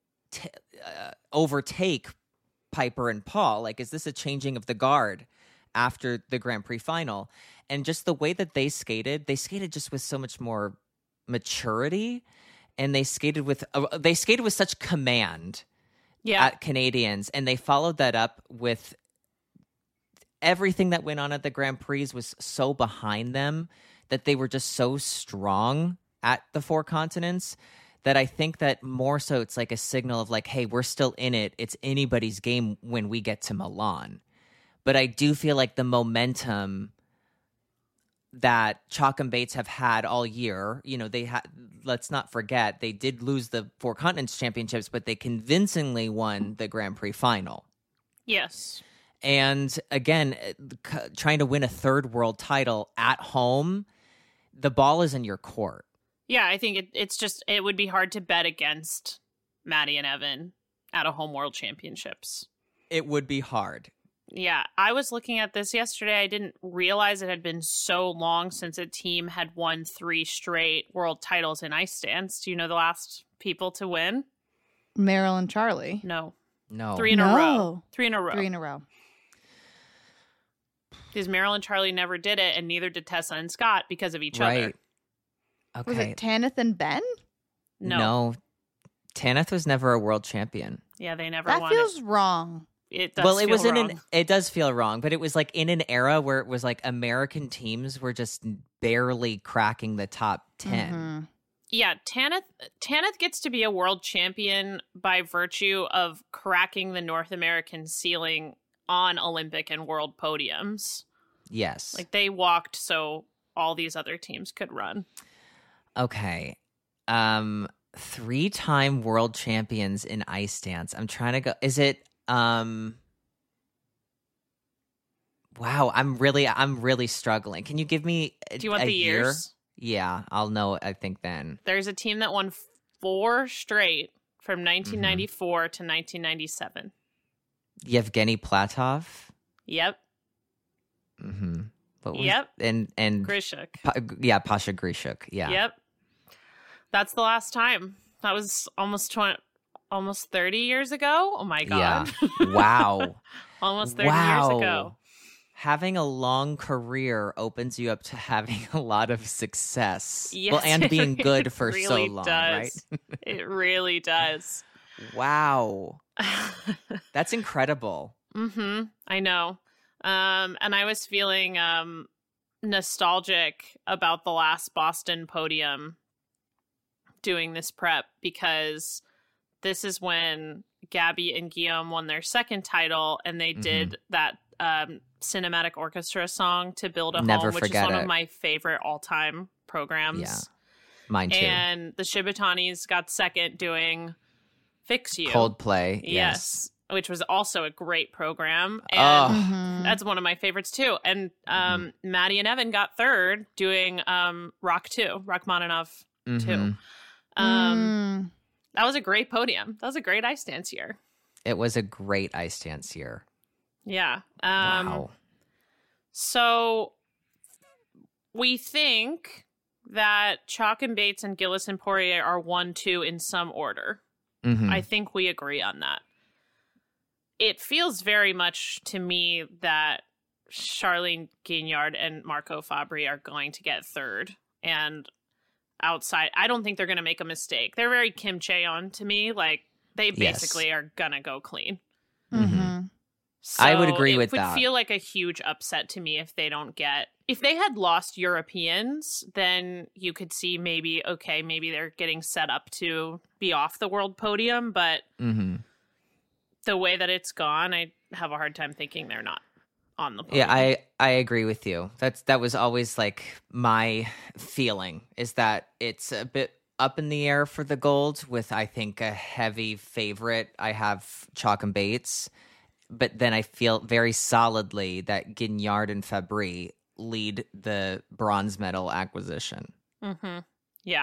overtake Piper and Paul. Like, is this a changing of the guard after the Grand Prix final? And just the way that they skated just with so much more maturity, and they skated with such command Yeah. at Canadians, and they followed that up with everything that went on at the Grand Prix was so behind them that they were just so strong at the Four Continents that I think that more so it's like a signal of like, hey, we're still in it. It's anybody's game when we get to Milan. But I do feel like the momentum that Chalk and Bates have had all year, they had, let's not forget, they did lose the Four Continents Championships, but they convincingly won the Grand Prix final. Yes. And again, trying to win a third world title at home, the ball is in your court. Yeah, I think it would be hard to bet against Maddie and Evan at a home world championships. It would be hard. Yeah, I was looking at this yesterday. I didn't realize it had been so long since a team had won 3 straight world titles in ice dance. Do you know the last people to win? Meryl and Charlie. No. 3 in a No. row. 3 in a row. 3 in a row. Because Meryl and Charlie never did it, and neither did Tessa and Scott because of each other. Okay. Was it Tanith and Ben? No. Tanith was never a world champion. Yeah, they never That won feels wrong. it. Does Well, it feel was wrong. it does feel wrong, but it was like in an era where it was like American teams were just barely cracking the top 10. Mhm. Yeah, Tanith gets to be a world champion by virtue of cracking the North American ceiling on Olympic and world podiums. Yes. Like they walked so all these other teams could run. Okay. 3-time world champions in ice dance. I'm trying to go. Is it wow, I'm really struggling. Can you give me Do you want a the year? years? Yeah, I'll know I think then. There's a team that won 4 straight from 1994 to 1997. Yevgeny Platov? Yep. Mhm. Yep. And Grishuk. Pasha Grishuk. Yeah. Yep. That's the last time. That was almost 30 years ago. Oh my god. Yeah. Wow. Almost 30 years ago. Wow. Having a long career opens you up to having a lot of success. Yes, well, and being good it for so really long, does. It really does. right? Wow. That's incredible. Mm-hmm. I know. And I was feeling nostalgic about the last Boston podium doing this prep because this is when Gabby and Guillaume won their second title and they did that cinematic orchestra song To Build a Never Home, which is forget one it. of my favorite all-time programs. Yeah. Mine too. And the Shibatanis got second doing Fix You. Coldplay. Yes. Which was also a great program. Oh. And Mhm. that's one of my favorites too. And Maddie and Evan got third doing Rock 2, Rachmaninoff 2. Mhm. That was a great podium. That was a great ice dance year. It was a great ice dance year. Yeah. Wow. So we think that Chalk and Bates and Gillis and Poirier are 1-2 in some order. Mhm. I think we agree on that. It feels very much to me that Charlene Guignard and Marco Fabri are going to get third. And outside, I don't think they're going to make a mistake. They're very Kim Chaeon to me. Like, they basically are going to go clean. Mhm. So I would agree with It that. would feel like a huge upset to me if they don't get... If they had lost Europeans, then you could see maybe they're getting set up to be off the world podium. But Mhm. the way that it's gone, I have a hard time thinking they're not on the podium. Yeah, I agree with you. That was always like my feeling is that it's a bit up in the air for the gold with I think a heavy favorite. I have Chalk and Bates, but then I feel very solidly that Guignard and Fabry lead the bronze medal acquisition. Mm-hmm. Yeah.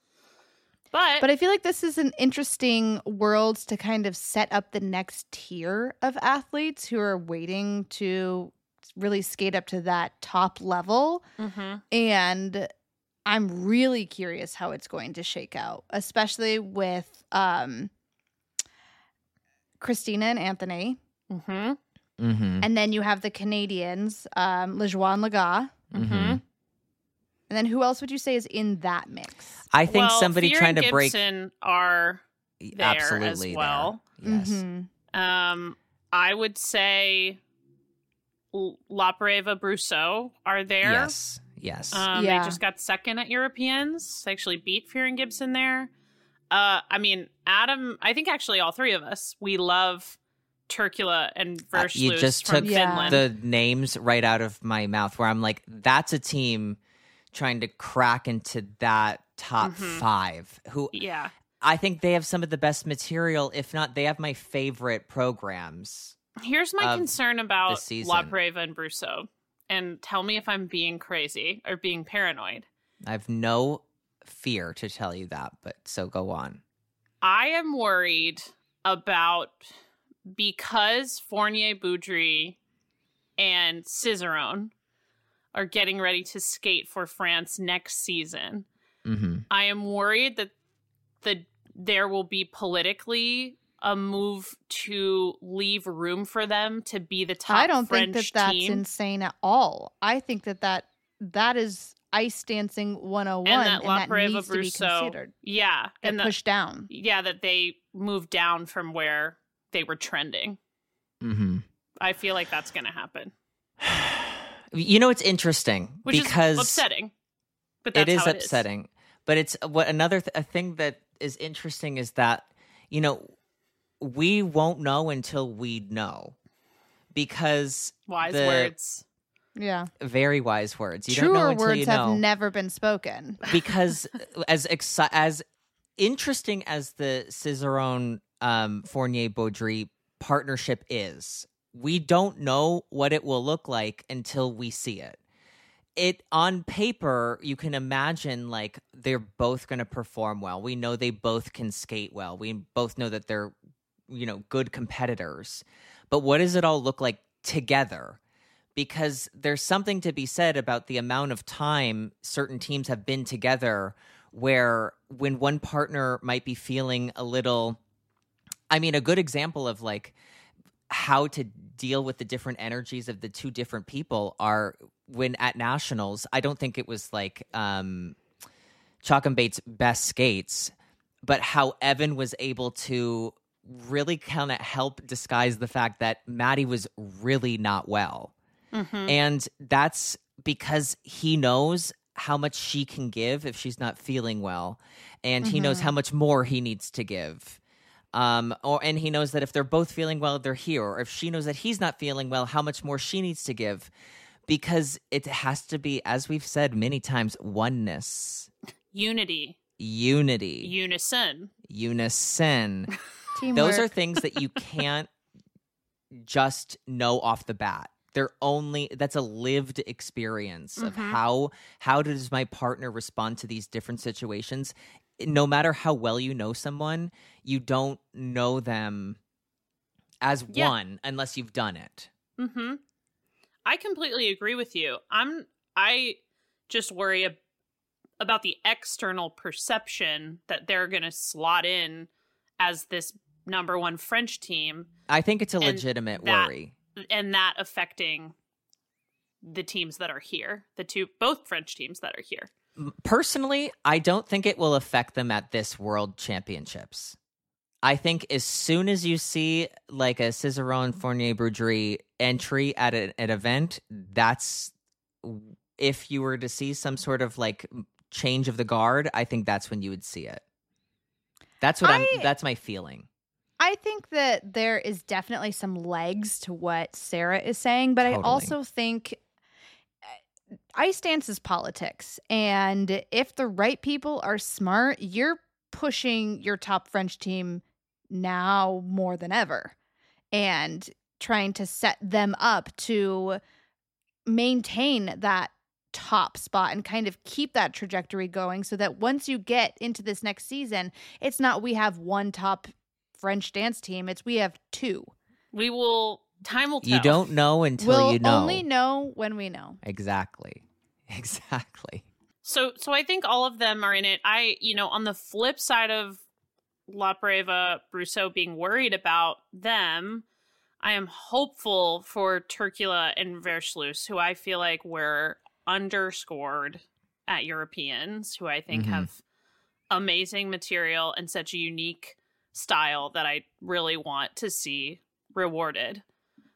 But But I feel like this is an interesting world to kind of set up the next tier of athletes who are waiting to really skate up to that top level. Mhm. And I'm really curious how it's going to shake out, especially with Christina and Anthony. Mhm. Mm-hmm. And then you have the Canadians, Lejeune Laga. Mm-hmm. Mhm. And then who else would you say is in that mix? I think Well, somebody Fear trying and to break Gibson are there absolutely as well. there. Yes. Mhm. I would say La Preva Brousseau are there. Yes. They just got second at Europeans. They actually beat Fear and Gibson there. I mean, Adam, I think actually all three of us, we love Turkula and Versluis You just from took Finland. the names right out of my mouth, where I'm like, that's a team trying to crack into that top five. Who, Yeah. I think they have some of the best material. If not, they have my favorite programs. Here's my concern about this season. La Preva and Brousseau. And tell me if I'm being crazy or being paranoid. I have no fear to tell you that, but so go on. I am worried about, because Fournier, Boudry, and Cizeron are getting ready to skate for France next season. Mm-hmm. I am worried that there will be politically a move to leave room for them to be the top I don't French think that team. that's insane at all. I think that is ice dancing 101, And that and La that Preva needs to be Brousseau, considered. yeah, And pushed down. Yeah, that they moved down from where they were trending. Mm-hmm. I feel like that's going to happen, You know, it's interesting which because is upsetting. But that's it is how upsetting. But it's what another a thing that is interesting is that, you know, we won't know until we know, because Wise words. Yeah. very wise words. You Truer don't know until words you know. have never been spoken. Because as interesting as the Cizeron Fournier Baudry partnership is, we don't know what it will look like until we see it. It on paper, you can imagine like they're both going to perform well. We know they both can skate well. We both know that they're, you know, good competitors. But what does it all look like together? Because there's something to be said about the amount of time certain teams have been together, where when one partner might be feeling a little, I mean, a good example of like how to deal with the different energies of the two different people are when at nationals, I don't think it was like Chalk and Bates' best skates, but how Evan was able to really kind of help disguise the fact that Maddie was really not well. Mm-hmm. And that's because he knows how much she can give if she's not feeling well. And he knows how much more he needs to give. And he knows that if they're both feeling well, they're here. Or if she knows that he's not feeling well, how much more she needs to give. Because it has to be, as we've said many times, oneness. Unity. Unison. Teamwork. Those are things that you can't just know off the bat. That's a lived experience of how does my partner respond to these different situations. No matter how well you know someone, you don't know them as one unless you've done it. Mm-hmm. I completely agree with you. I just worry about the external perception that they're going to slot in as this number one French team. I think it's a legitimate worry. And that affecting the teams that are here, both French teams that are here. Personally, I don't think it will affect them at this World Championships. I think as soon as you see like a Cizeron Fournier Baudry entry at an event, that's, if you were to see some sort of like change of the guard, I think that's when you would see it. That's my feeling. I think that there is definitely some legs to what Sarah is saying, but Totally. I also think ice dance is politics. And if the right people are smart, you're pushing your top French team now more than ever and trying to set them up to maintain that top spot and kind of keep that trajectory going so that once you get into this next season, it's not we have one top French dance team, it's we have two. Time will tell. You don't know until We'll you know. only know when we know. Exactly. So I think all of them are in it. On the flip side of La Preva Brousseau being worried about them, I am hopeful for Turkula and Versluis, who I feel like were underscored at Europeans, who I think have amazing material and such a unique style that I really want to see rewarded.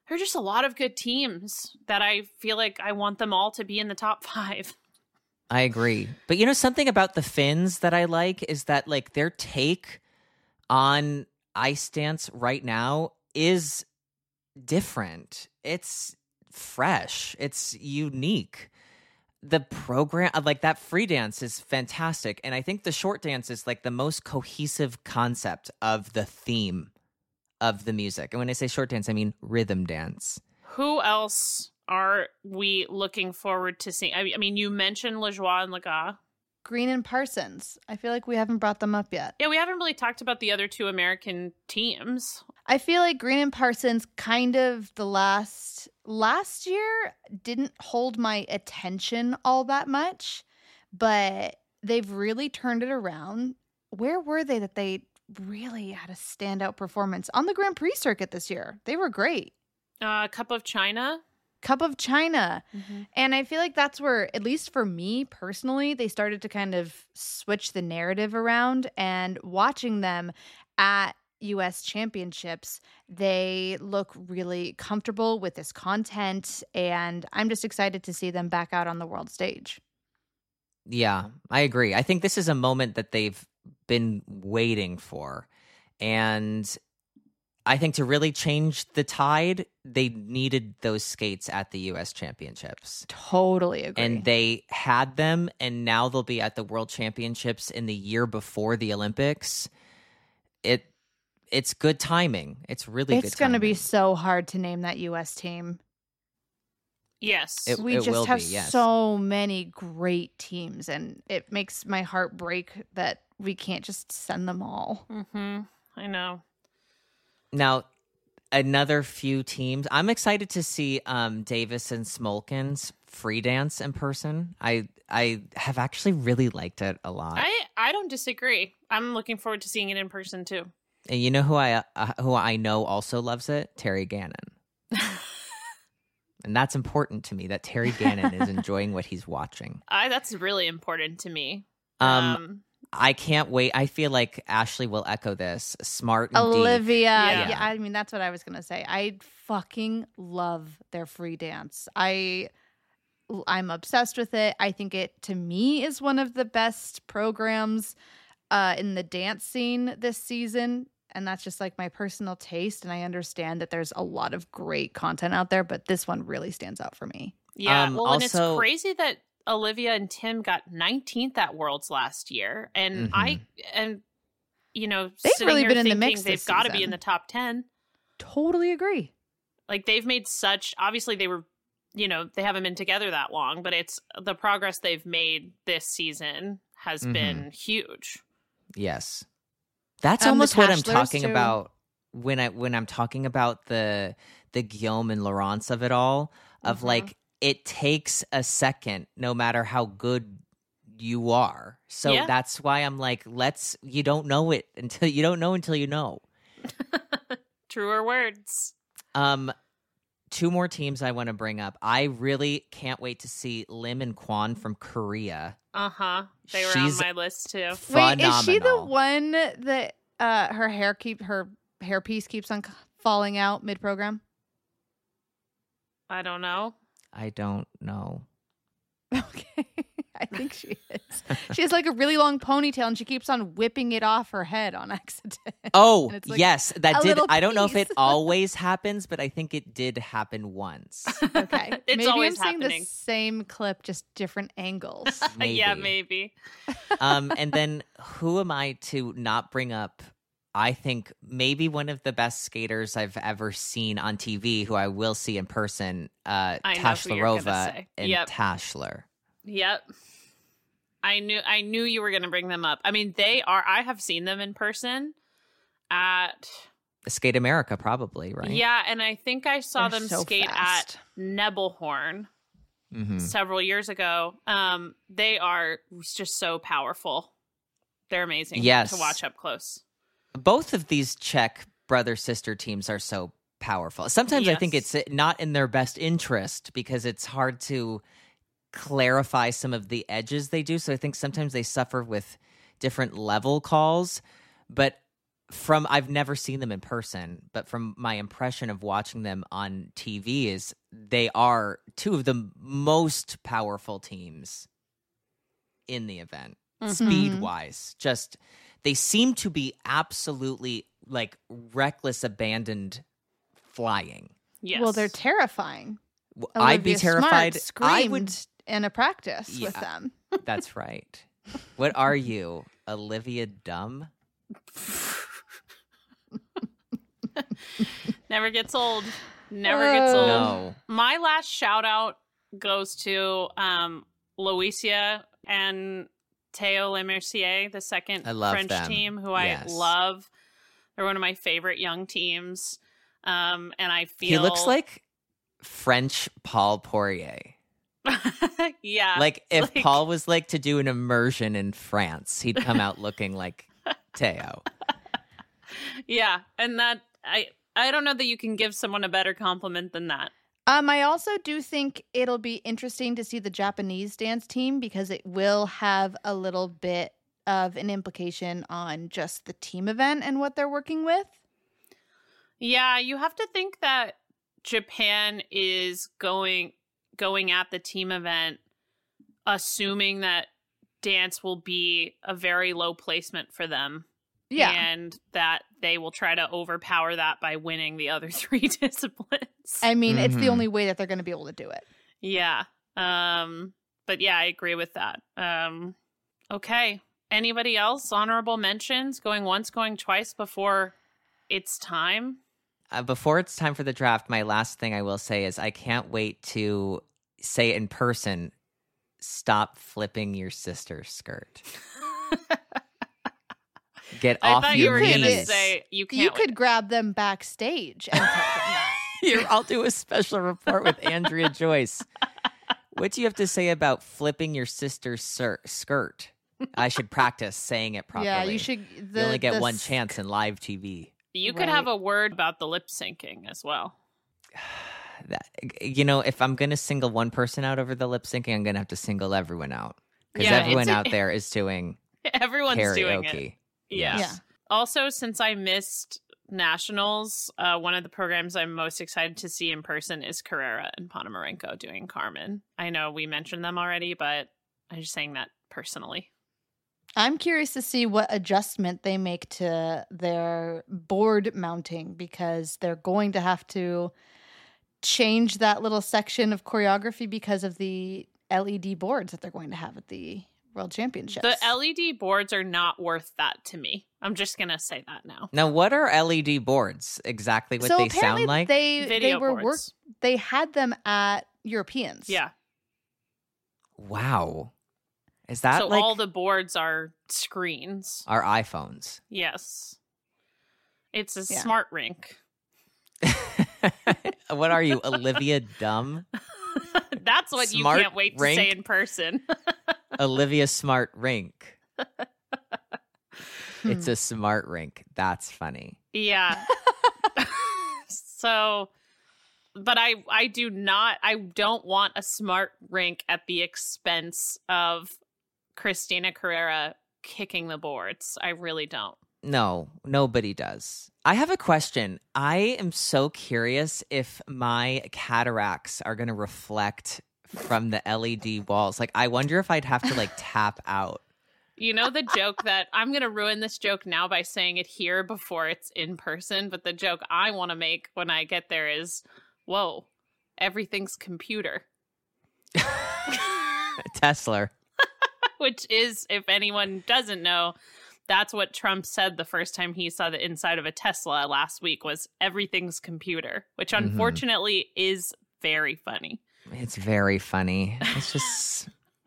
There are just a lot of good teams that I feel like I want them all to be in the top 5. I agree. But you know, something about the Finns that I like is that like their take on ice dance right now is different. It's fresh. It's unique. The program of like that free dance is fantastic. And I think the short dance is like the most cohesive concept of the theme of the music. And when I say short dance, I mean rhythm dance. Who else are we looking forward to seeing? I mean, you mentioned Lajoie and Laga. Green and Parsons. I feel like we haven't brought them up yet. Yeah, we haven't really talked about the other 2 American teams. I feel like Green and Parsons kind of the last year didn't hold my attention all that much, but they've really turned it around. Where were they that they really had a standout performance on the Grand Prix circuit this year? They were great. Cup of China. Cup of China. Mm-hmm. And I feel like that's where, at least for me personally, they started to kind of switch the narrative around. And watching them at US championships, they look really comfortable with this content. And I'm just excited to see them back out on the world stage. Yeah, I agree. I think this is a moment that they've been waiting for. And I think to really change the tide, they needed those skates at the U.S. Championships. Totally agree. And they had them, and now they'll be at the World Championships in the year before the Olympics. It's good timing. It's really good timing. It's going to be so hard to name that U.S. team. Yes. We it just will have be, yes. so many great teams, and it makes my heart break that we can't just send them all. Mm-hmm. I know. Now, another few teams. I'm excited to see Davis and Smolkin's free dance in person. I have actually really liked it a lot. I don't disagree. I'm looking forward to seeing it in person too. And you know who I know also loves it? Terry Gannon. And that's important to me, that Terry Gannon is enjoying what he's watching. That's really important to me. I can't wait. I feel like Ashley will echo this. Smart and Olivia. Yeah. Yeah, I mean, that's what I was going to say. I fucking love their free dance. I'm obsessed with it. I think it, to me, is one of the best programs in the dance scene this season. And that's just like my personal taste. And I understand that there's a lot of great content out there, but this one really stands out for me. Yeah. And it's also- crazy that Olivia and Tim got 19th at Worlds last year. And Mhm. They've sitting really here been in the thinking mix they've this got to be season. in the top 10. Totally agree. Like they've made obviously they were, they haven't been together that long, but it's the progress they've made this season has been huge. Yes. That's The almost what I'm Tashlers, talking too. about when I'm talking about the Guillaume and Laurence of it all, of like, it takes a second no matter how good you are. So Yeah. that's why I'm like, you don't know it until you know. Truer words. 2 more teams I want to bring up. I really can't wait to see Lim and Kwan from Korea. Uh-huh. They were She's on my list too. Wait, is she the phenomenal. one that her hairpiece keeps on falling out mid-program? I don't know. I don't know. Okay. I think she is. She has like a really long ponytail and she keeps on whipping it off her head on accident. Oh, And it's like yes, that a did. little I don't know if it piece. always happens, but I think it did happen once. Okay. It's Maybe always I'm seeing happening. the same clip, just different angles. Yeah, maybe. And then who am I to not bring up? I think maybe one of the best skaters I've ever seen on TV, who I will see in person, know who you're gonna Tashlarova say. and Yep. Tashler. Yep. I knew you were going to bring them up. I mean, I have seen them in person at Skate America, probably, right? Yeah, and I think I saw They're them so skate fast. at Nebelhorn Mhm. several years ago. They are just so powerful. They're amazing Yes. to watch up close. Both of these Czech brother-sister teams are so powerful. Sometimes I think Yes. it's not in their best interest because it's hard to clarify some of the edges they do. So I think sometimes they suffer with different level calls. But I've never seen them in person, but from my impression of watching them on TV is they are two of the most powerful teams in the event, speed-wise. Just they seem to be absolutely like reckless, abandoned flying. Yes. Well, they're terrifying. I'd be Olivia terrified. Smart I screamed would. in a practice with Yeah. them. That's right. What are you, Olivia Dumb? Never gets old. Never gets old. No. My last shout out goes to Louisia and Théo Lemercier, the second I love French them. team, who Yes. I love. They're one of my favorite young teams. And I feel He looks like French Paul Poirier. yeah. Like if Paul was like to do an immersion in France, he'd come out looking like Teo. Yeah. And that I don't know that you can give someone a better compliment than that. I also do think it'll be interesting to see the Japanese dance team because it will have a little bit of an implication on just the team event and what they're working with. Yeah, you have to think that Japan is going at the team event assuming that dance will be a very low placement for them. Yeah. And that they will try to overpower that by winning the other three disciplines. I mean, it's the Mhm. only way that they're going to be able to do it. Yeah. But yeah, I agree with that. Okay. Anybody else? Honorable mentions? Going once, going twice before it's time? Before it's time for the draft, my last thing I will say is I can't wait to say in person, stop flipping your sister's skirt. Get I off thought you your were going to knees. say you can't. You could grab them backstage and tell them that. Here, I'll do a special report with Andrea Joyce. What do you have to say about flipping your sister's skirt? I should practice saying it properly. Yeah, you should. You only get one chance in live TV. You could have a word about the lip syncing as well. If I'm going to single one person out over the lip syncing, I'm going to have to single everyone out. Because Yeah, everyone it's- out there is doing Everyone's doing it. karaoke. Yeah. Yeah. Also, since I missed nationals, one of the programs I'm most excited to see in person is Carrera and Ponomarenko doing Carmen. I know we mentioned them already, but I'm just saying that personally. I'm curious to see what adjustment they make to their board mounting because they're going to have to change that little section of choreography because of the LED boards that they're going to have at the World Championships. The LED boards are not worth that to me. I'm just going to say that now. Now, what are LED boards? Exactly what so they apparently sound like? they Video were boards. they had them at Europeans. Yeah. Wow. Is that So like all the boards are screens. our iPhones? Yes. It's a Yeah. smart rink. What are you, Olivia Dumb? That's what Smart you can't wait to rink? say in person. Olivia Smart Rink. It's a smart rink. That's funny. Yeah. So, but I don't want a smart rink at the expense of Christina Carrera kicking the boards. I really don't. No, nobody does. I have a question. I am so curious if my cataracts are going to reflect from the LED walls. Like, I wonder if I'd have to like tap out. You know the joke that I'm going to ruin this joke now by saying it here before it's in person, but the joke I want to make when I get there is, whoa, everything's computer. Tesla. Which is, if anyone doesn't know, that's what Trump said the first time he saw the inside of a Tesla last week was everything's computer, which unfortunately is very funny. It's very funny. It's just...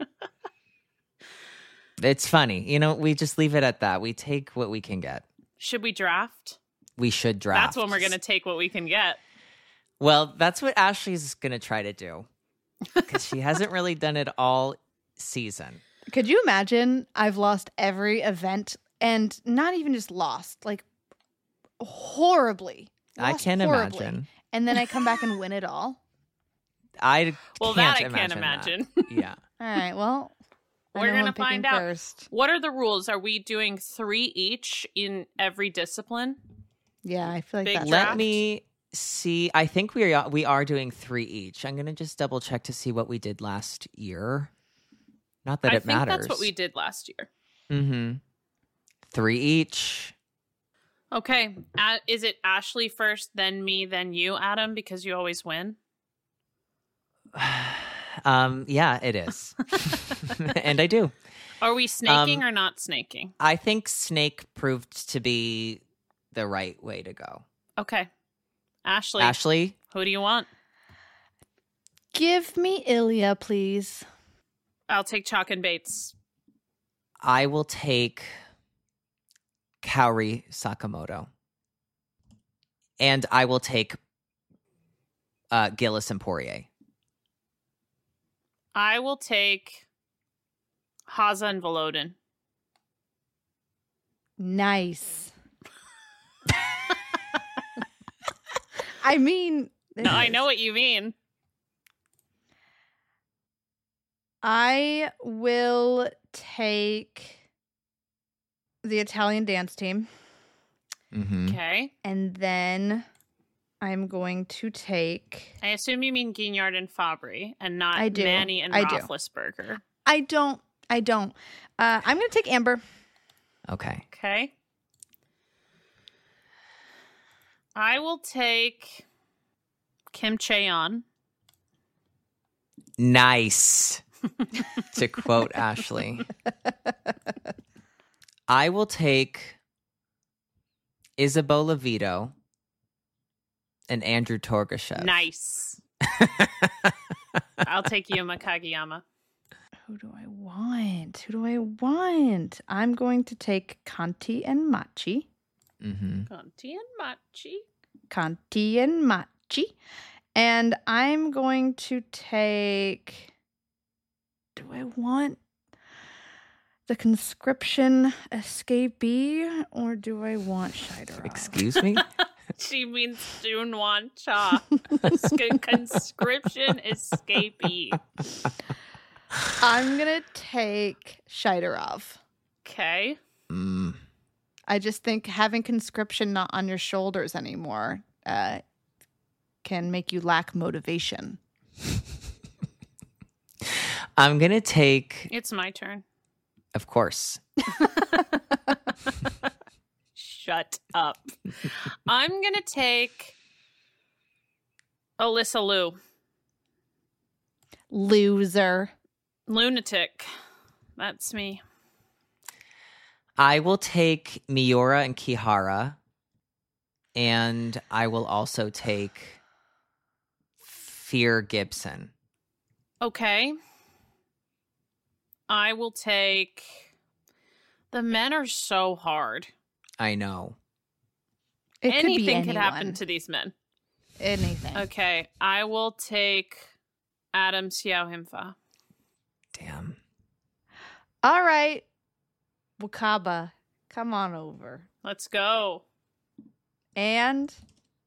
It's funny. We just leave it at that. We take what we can get. Should we draft? We should draft. That's when we're going to take what we can get. Well, that's what Ashley's going to try to do. Because she hasn't really done it all season. Could you imagine? I've lost every event and not even just lost, like horribly. I Lost can horribly. imagine. And then I come back and win it all. I Well, can't that I can't imagine. that. Yeah. All right. Well, I We're know going to I'm picking find out. first. What are the rules? Are we doing 3 each in every discipline? Yeah, I feel like Big that's draft. Let me see. I think we are doing 3 each. I'm going to just double check to see what we did last year. Not that I it think matters. that's what we did last year. Mm-hmm. 3 each. Okay. Is it Ashley first, then me, then you, Adam? Because you always win. Yeah, it is. And I do. Are we snaking or not snaking? I think snake proved to be the right way to go. Okay. Ashley, Ashley, who do you want? Give me Ilya, please. I'll take Chalk and Bates. I will take Kaori Sakamoto. And I will take Gillis and Poirier. I will take Haza and Volodin. Nice. I mean, No, I know what you mean. I will take the Italian dance team, Mm-hmm. Okay. and then I'm going to take. I assume you mean Guignard and Fabry and not I do. Manny and I do. Roethlisberger. I don't. I'm going to take Amber. Okay. Okay. I will take Kim Cheon. Nice. To quote Ashley. I will take Isabola Vito and Andrew Torgashev. Nice. I'll take Yuma Kageyama. Who do I want? I'm going to take Conti and Machi. Mm-hmm. Conti and Machi. Conti and Machi. And I'm going to take. Do I want the conscription escapee or do I want Scheiderov? Excuse me? She means Dunwan Cha. Conscription escapee. I'm going to take Scheiderov. Okay. Mm. I just think having conscription not on your shoulders anymore can make you lack motivation. I'm going to take, It's my turn. of course. Shut up. I'm going to take Alyssa Liu. Loser. Lunatic. That's me. I will take Miura and Kihara. And I will also take Fear Gibson. Okay. I will take. The men are so hard. I know. It could be Anything could happen anyone. to these men. Anything. Okay. I will take Adam Xiao Himfa. Damn. All right. Wakaba, come on over. Let's go. And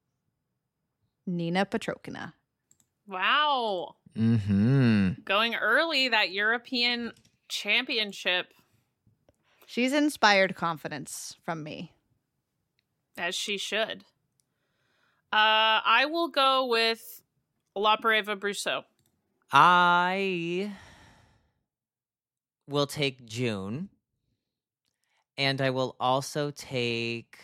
Nina Petrokina. Wow. Mm-hmm. Going early, that European championship, She's inspired confidence from me. as she should. I will go with La Pareva Brousseau. I will take June. And I will also take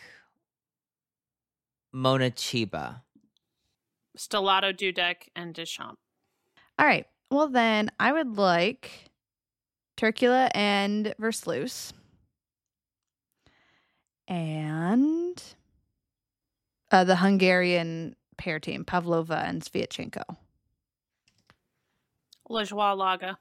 Mona Chiba. Stellato Dudek and Deschamps. All right. Well, then I would like Turkula and Versluis. And the Hungarian pair team, Pavlova and Sviatchenko. Lajoie Laga.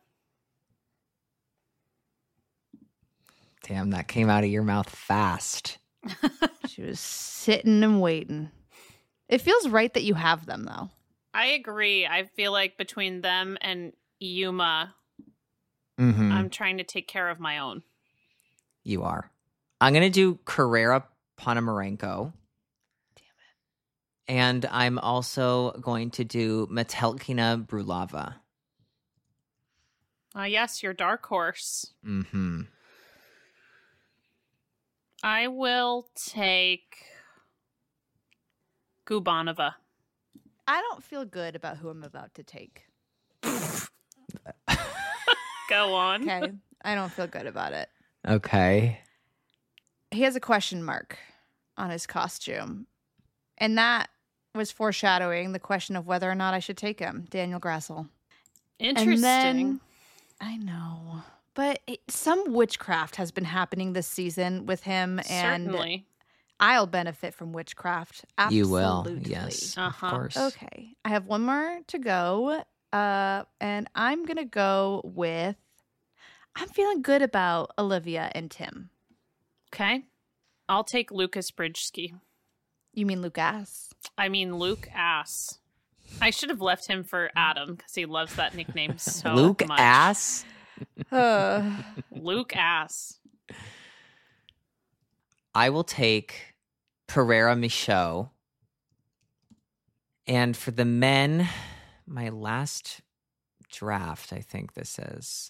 Damn, that came out of your mouth fast. She was sitting and waiting. It feels right that you have them, though. I agree. I feel like between them and Yuma, Mm-hmm. I'm trying to take care of my own. You are. I'm going to do Carrera Ponomarenko. And I'm also going to do Metelkina Brulava. Yes, your dark horse. Mm-hmm. I will take Gubanova. I don't feel good about who I'm about to take. Go on. Okay. I don't feel good about it. Okay. He has a question mark on his costume. And that was foreshadowing the question of whether or not I should take him, Daniel Grassel. Interesting. And then, I know. But some witchcraft has been happening this season with him. And Certainly. I'll benefit from witchcraft. Absolutely. You will. Yes. Uh-huh. Of course. Okay. I have one more to go. And I'm going to go with, I'm feeling good about Olivia and Tim. Okay. I'll take Lucas Bridgeski. You mean Lucas? I mean Luke Ass. I should have left him for Adam because he loves that nickname so Luke much. Ass? Luke Ass. I will take Pereira Michaud. And for the men, my last draft, I think this is.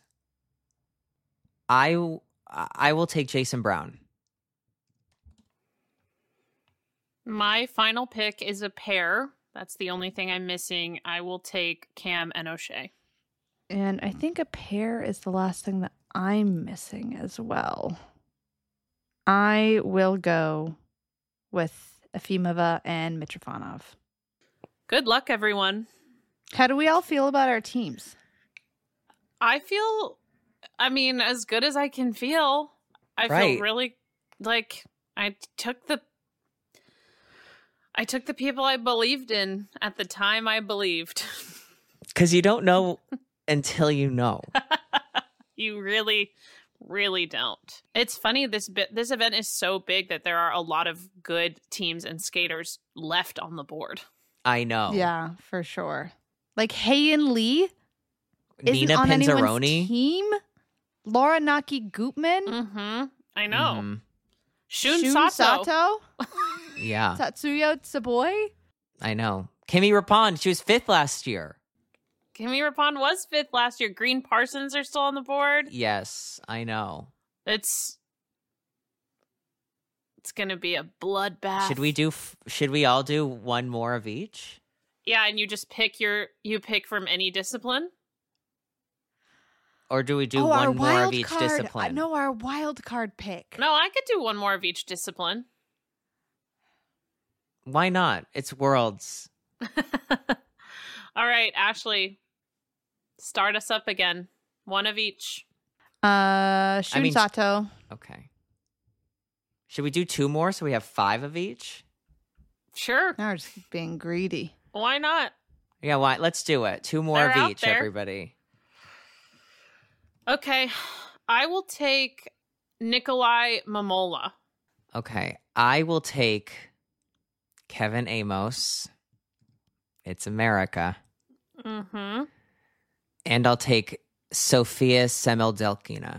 I will take Jason Brown. My final pick is a pair. That's the only thing I'm missing. I will take Cam and O'Shea. And I think a pair is the last thing that I'm missing as well. I will go with Efimova and Mitrofanov. Good luck, everyone. How do we all feel about our teams? I feel, as good as I can feel. I Right. feel really like I took the people I believed in at the time I believed. Because you don't know until you know. You really, really don't. It's funny, this event is so big that there are a lot of good teams and skaters left on the board. I know. Yeah, for sure. Like Heian Lee isn't Nina on anyone's Pinzaroni. team. Laura Naki Gutman. Mm-hmm. I know. Mhm. Shun Shun Sato. Yeah, Tatsuya Tsuboy. I know. Kimmy Rapon, she was 5th last year. Kimmy Rapon was 5th last year. Green Parsons are still on the board. Yes, I know. It's going to be a bloodbath. Should we all do one more of each? Yeah, and you just pick from any discipline. Or do we do our one more of wild each card. discipline? No, our wild card pick. No, I could do one more of each discipline. Why not? It's Worlds. All right, Ashley, start us up again. One of each. Shun Sato. Okay. Should we do 2 more so we have 5 of each? Sure. Now we're just being greedy. Why not? Yeah, why? Let's do it. 2 more They're of out each, there. everybody. Okay. I will take Nikolai Mamola. Okay. I will take Kevin Amos. It's America. Mm-hmm. And I'll take Sofia Semeldelkina.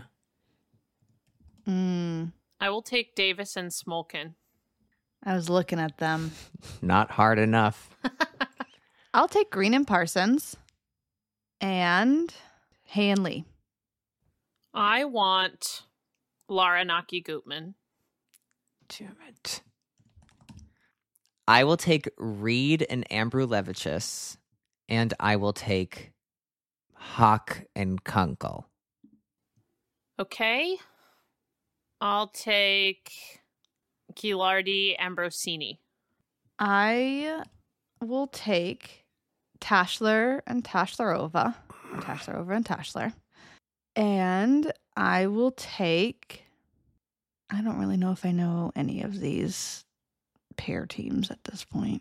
I will take Davis and Smolkin. I was looking at them. Not hard enough. I'll take Green and Parsons and Heian Lee. I want Laura Naki Gutman. Damn it. I will take Reed and Ambrew Levicius. And I will take Hawk and Kunkel. Okay. I'll take Gilardi Ambrosini. I will take Tashler and Tashlerova. Tashlerova and Tashler. And I will take, I don't really know if I know any of these pair teams at this point.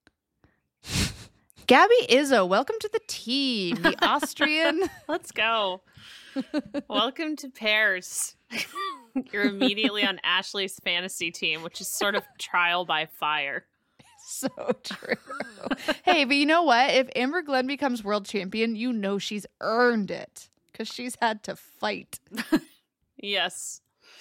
Gabby Izzo, welcome to the team. The Austrian. Let's go. Welcome to pairs. You're immediately on Ashley's fantasy team, which is sort of trial by fire. So true. Hey, but you know what? If Amber Glenn becomes world champion, you know she's earned it because she's had to fight. Yes.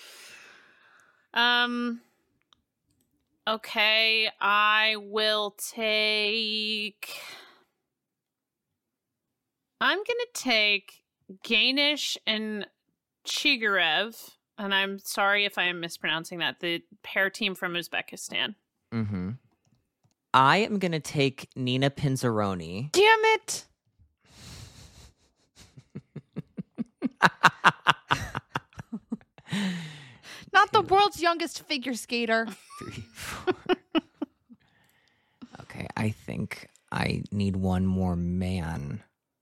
Okay, I will take... I'm going to take Ganesh and Chigarev, and I'm sorry if I am mispronouncing that, the pair team from Uzbekistan. Mm-hmm. I am going to take Nina Pinzaroni. Damn it! Not the world's youngest figure skater. 3, 4. Okay, I think I need one more man.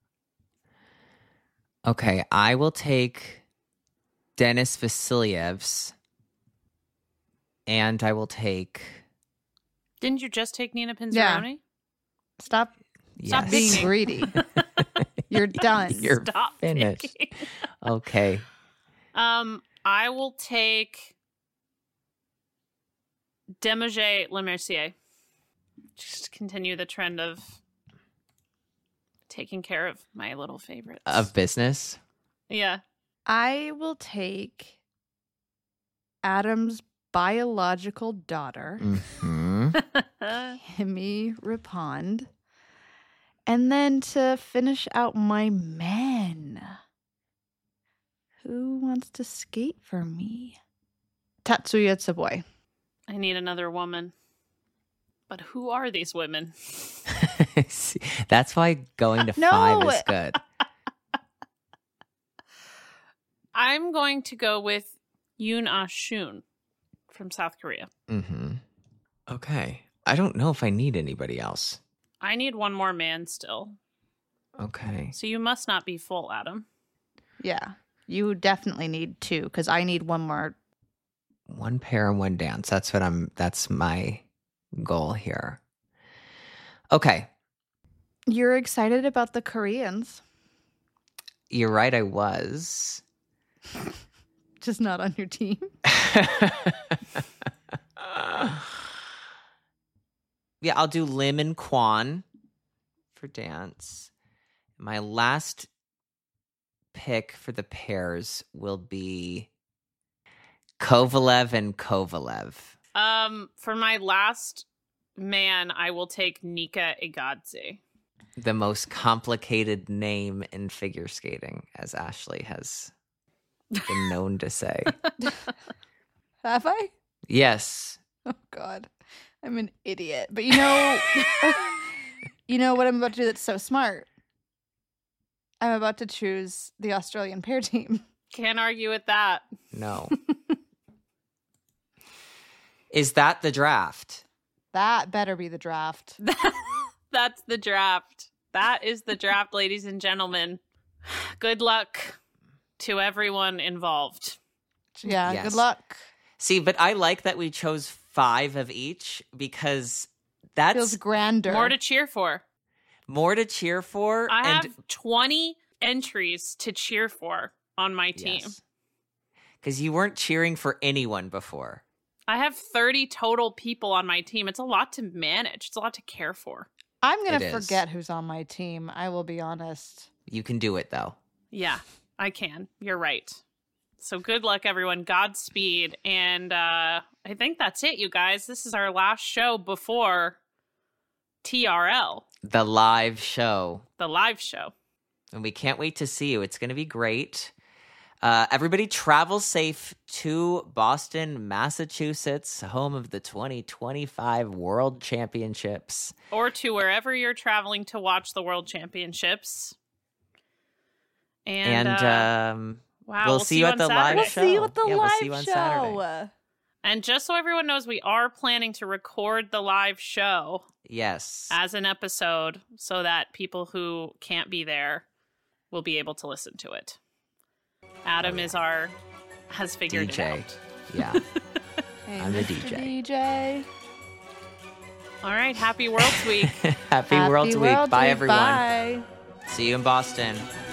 Okay, I will take Denis Vasilyevs, and I will take... Didn't you just take Nina Pinzaroni? Stop Yes. being greedy. You're done. You're Stop finished. picking. Okay. I will take Demoget Lemercier. Just continue the trend of taking care of my little favorites. Of business? Yeah. I will take Adam's biological daughter, Mm-hmm. Himi Ripond. And then to finish out my men, who wants to skate for me? Tatsuya Tsuboi. I need another woman. But who are these women? See, that's why going to No. 5 is good. I'm going to go with Yoon Ah Shun from South Korea. Mm-hmm. Okay. I don't know if I need anybody else. I need one more man still. Okay. So you must not be full, Adam. Yeah, you definitely need 2 because I need one more. One pair and one dance. That's my goal here. Okay. You're excited about the Koreans, You're right, I was. just not on your team. Yeah, I'll do Lim and Kwan for dance. My last pick for the pairs will be Kovalev and Kovalev. For my last man, I will take Nika Igadze. The most complicated name in figure skating, as Ashley has been known to say. Have I? Yes. Oh God, I'm an idiot. But you know, you know what I'm about to do that's so smart? I'm about to choose the Australian pair team. Can't argue with that. No. Is that the draft? That better be the draft. That's the draft. That is the draft, ladies and gentlemen. Good luck to everyone involved. Yeah, Yes. good luck. See, but I like that we chose 5 of each because that's Feels grander. More to cheer for. more to cheer for. I have and 20 entries to cheer for on my team. Because you weren't cheering for anyone before. I have 30 total people on my team. It's a lot to manage. It's a lot to care for. I'm going It to is. forget who's on my team. I will be honest. You can do it, though. Yeah, I can. You're right. So good luck, everyone. Godspeed. And I think that's it, you guys. This is our last show before TRL, The live show. the live show. And we can't wait to see you. It's going to be great. Everybody travel safe to Boston, Massachusetts, home of the 2025 World Championships. Or to wherever you're traveling to watch the World Championships. And, wow, we'll see you at on the Saturday. live We'll show. see you at the Yeah, live we'll see you on show. Saturday. And just so everyone knows, we are planning to record the live show Yes. as an episode so that people who can't be there will be able to listen to it. Adam has figured it DJ. out. Yeah. Hey, I'm the Mr. DJ. DJ. All right, happy World's Week. Happy World's Week. World Bye, Week. everyone. Bye. See you in Boston.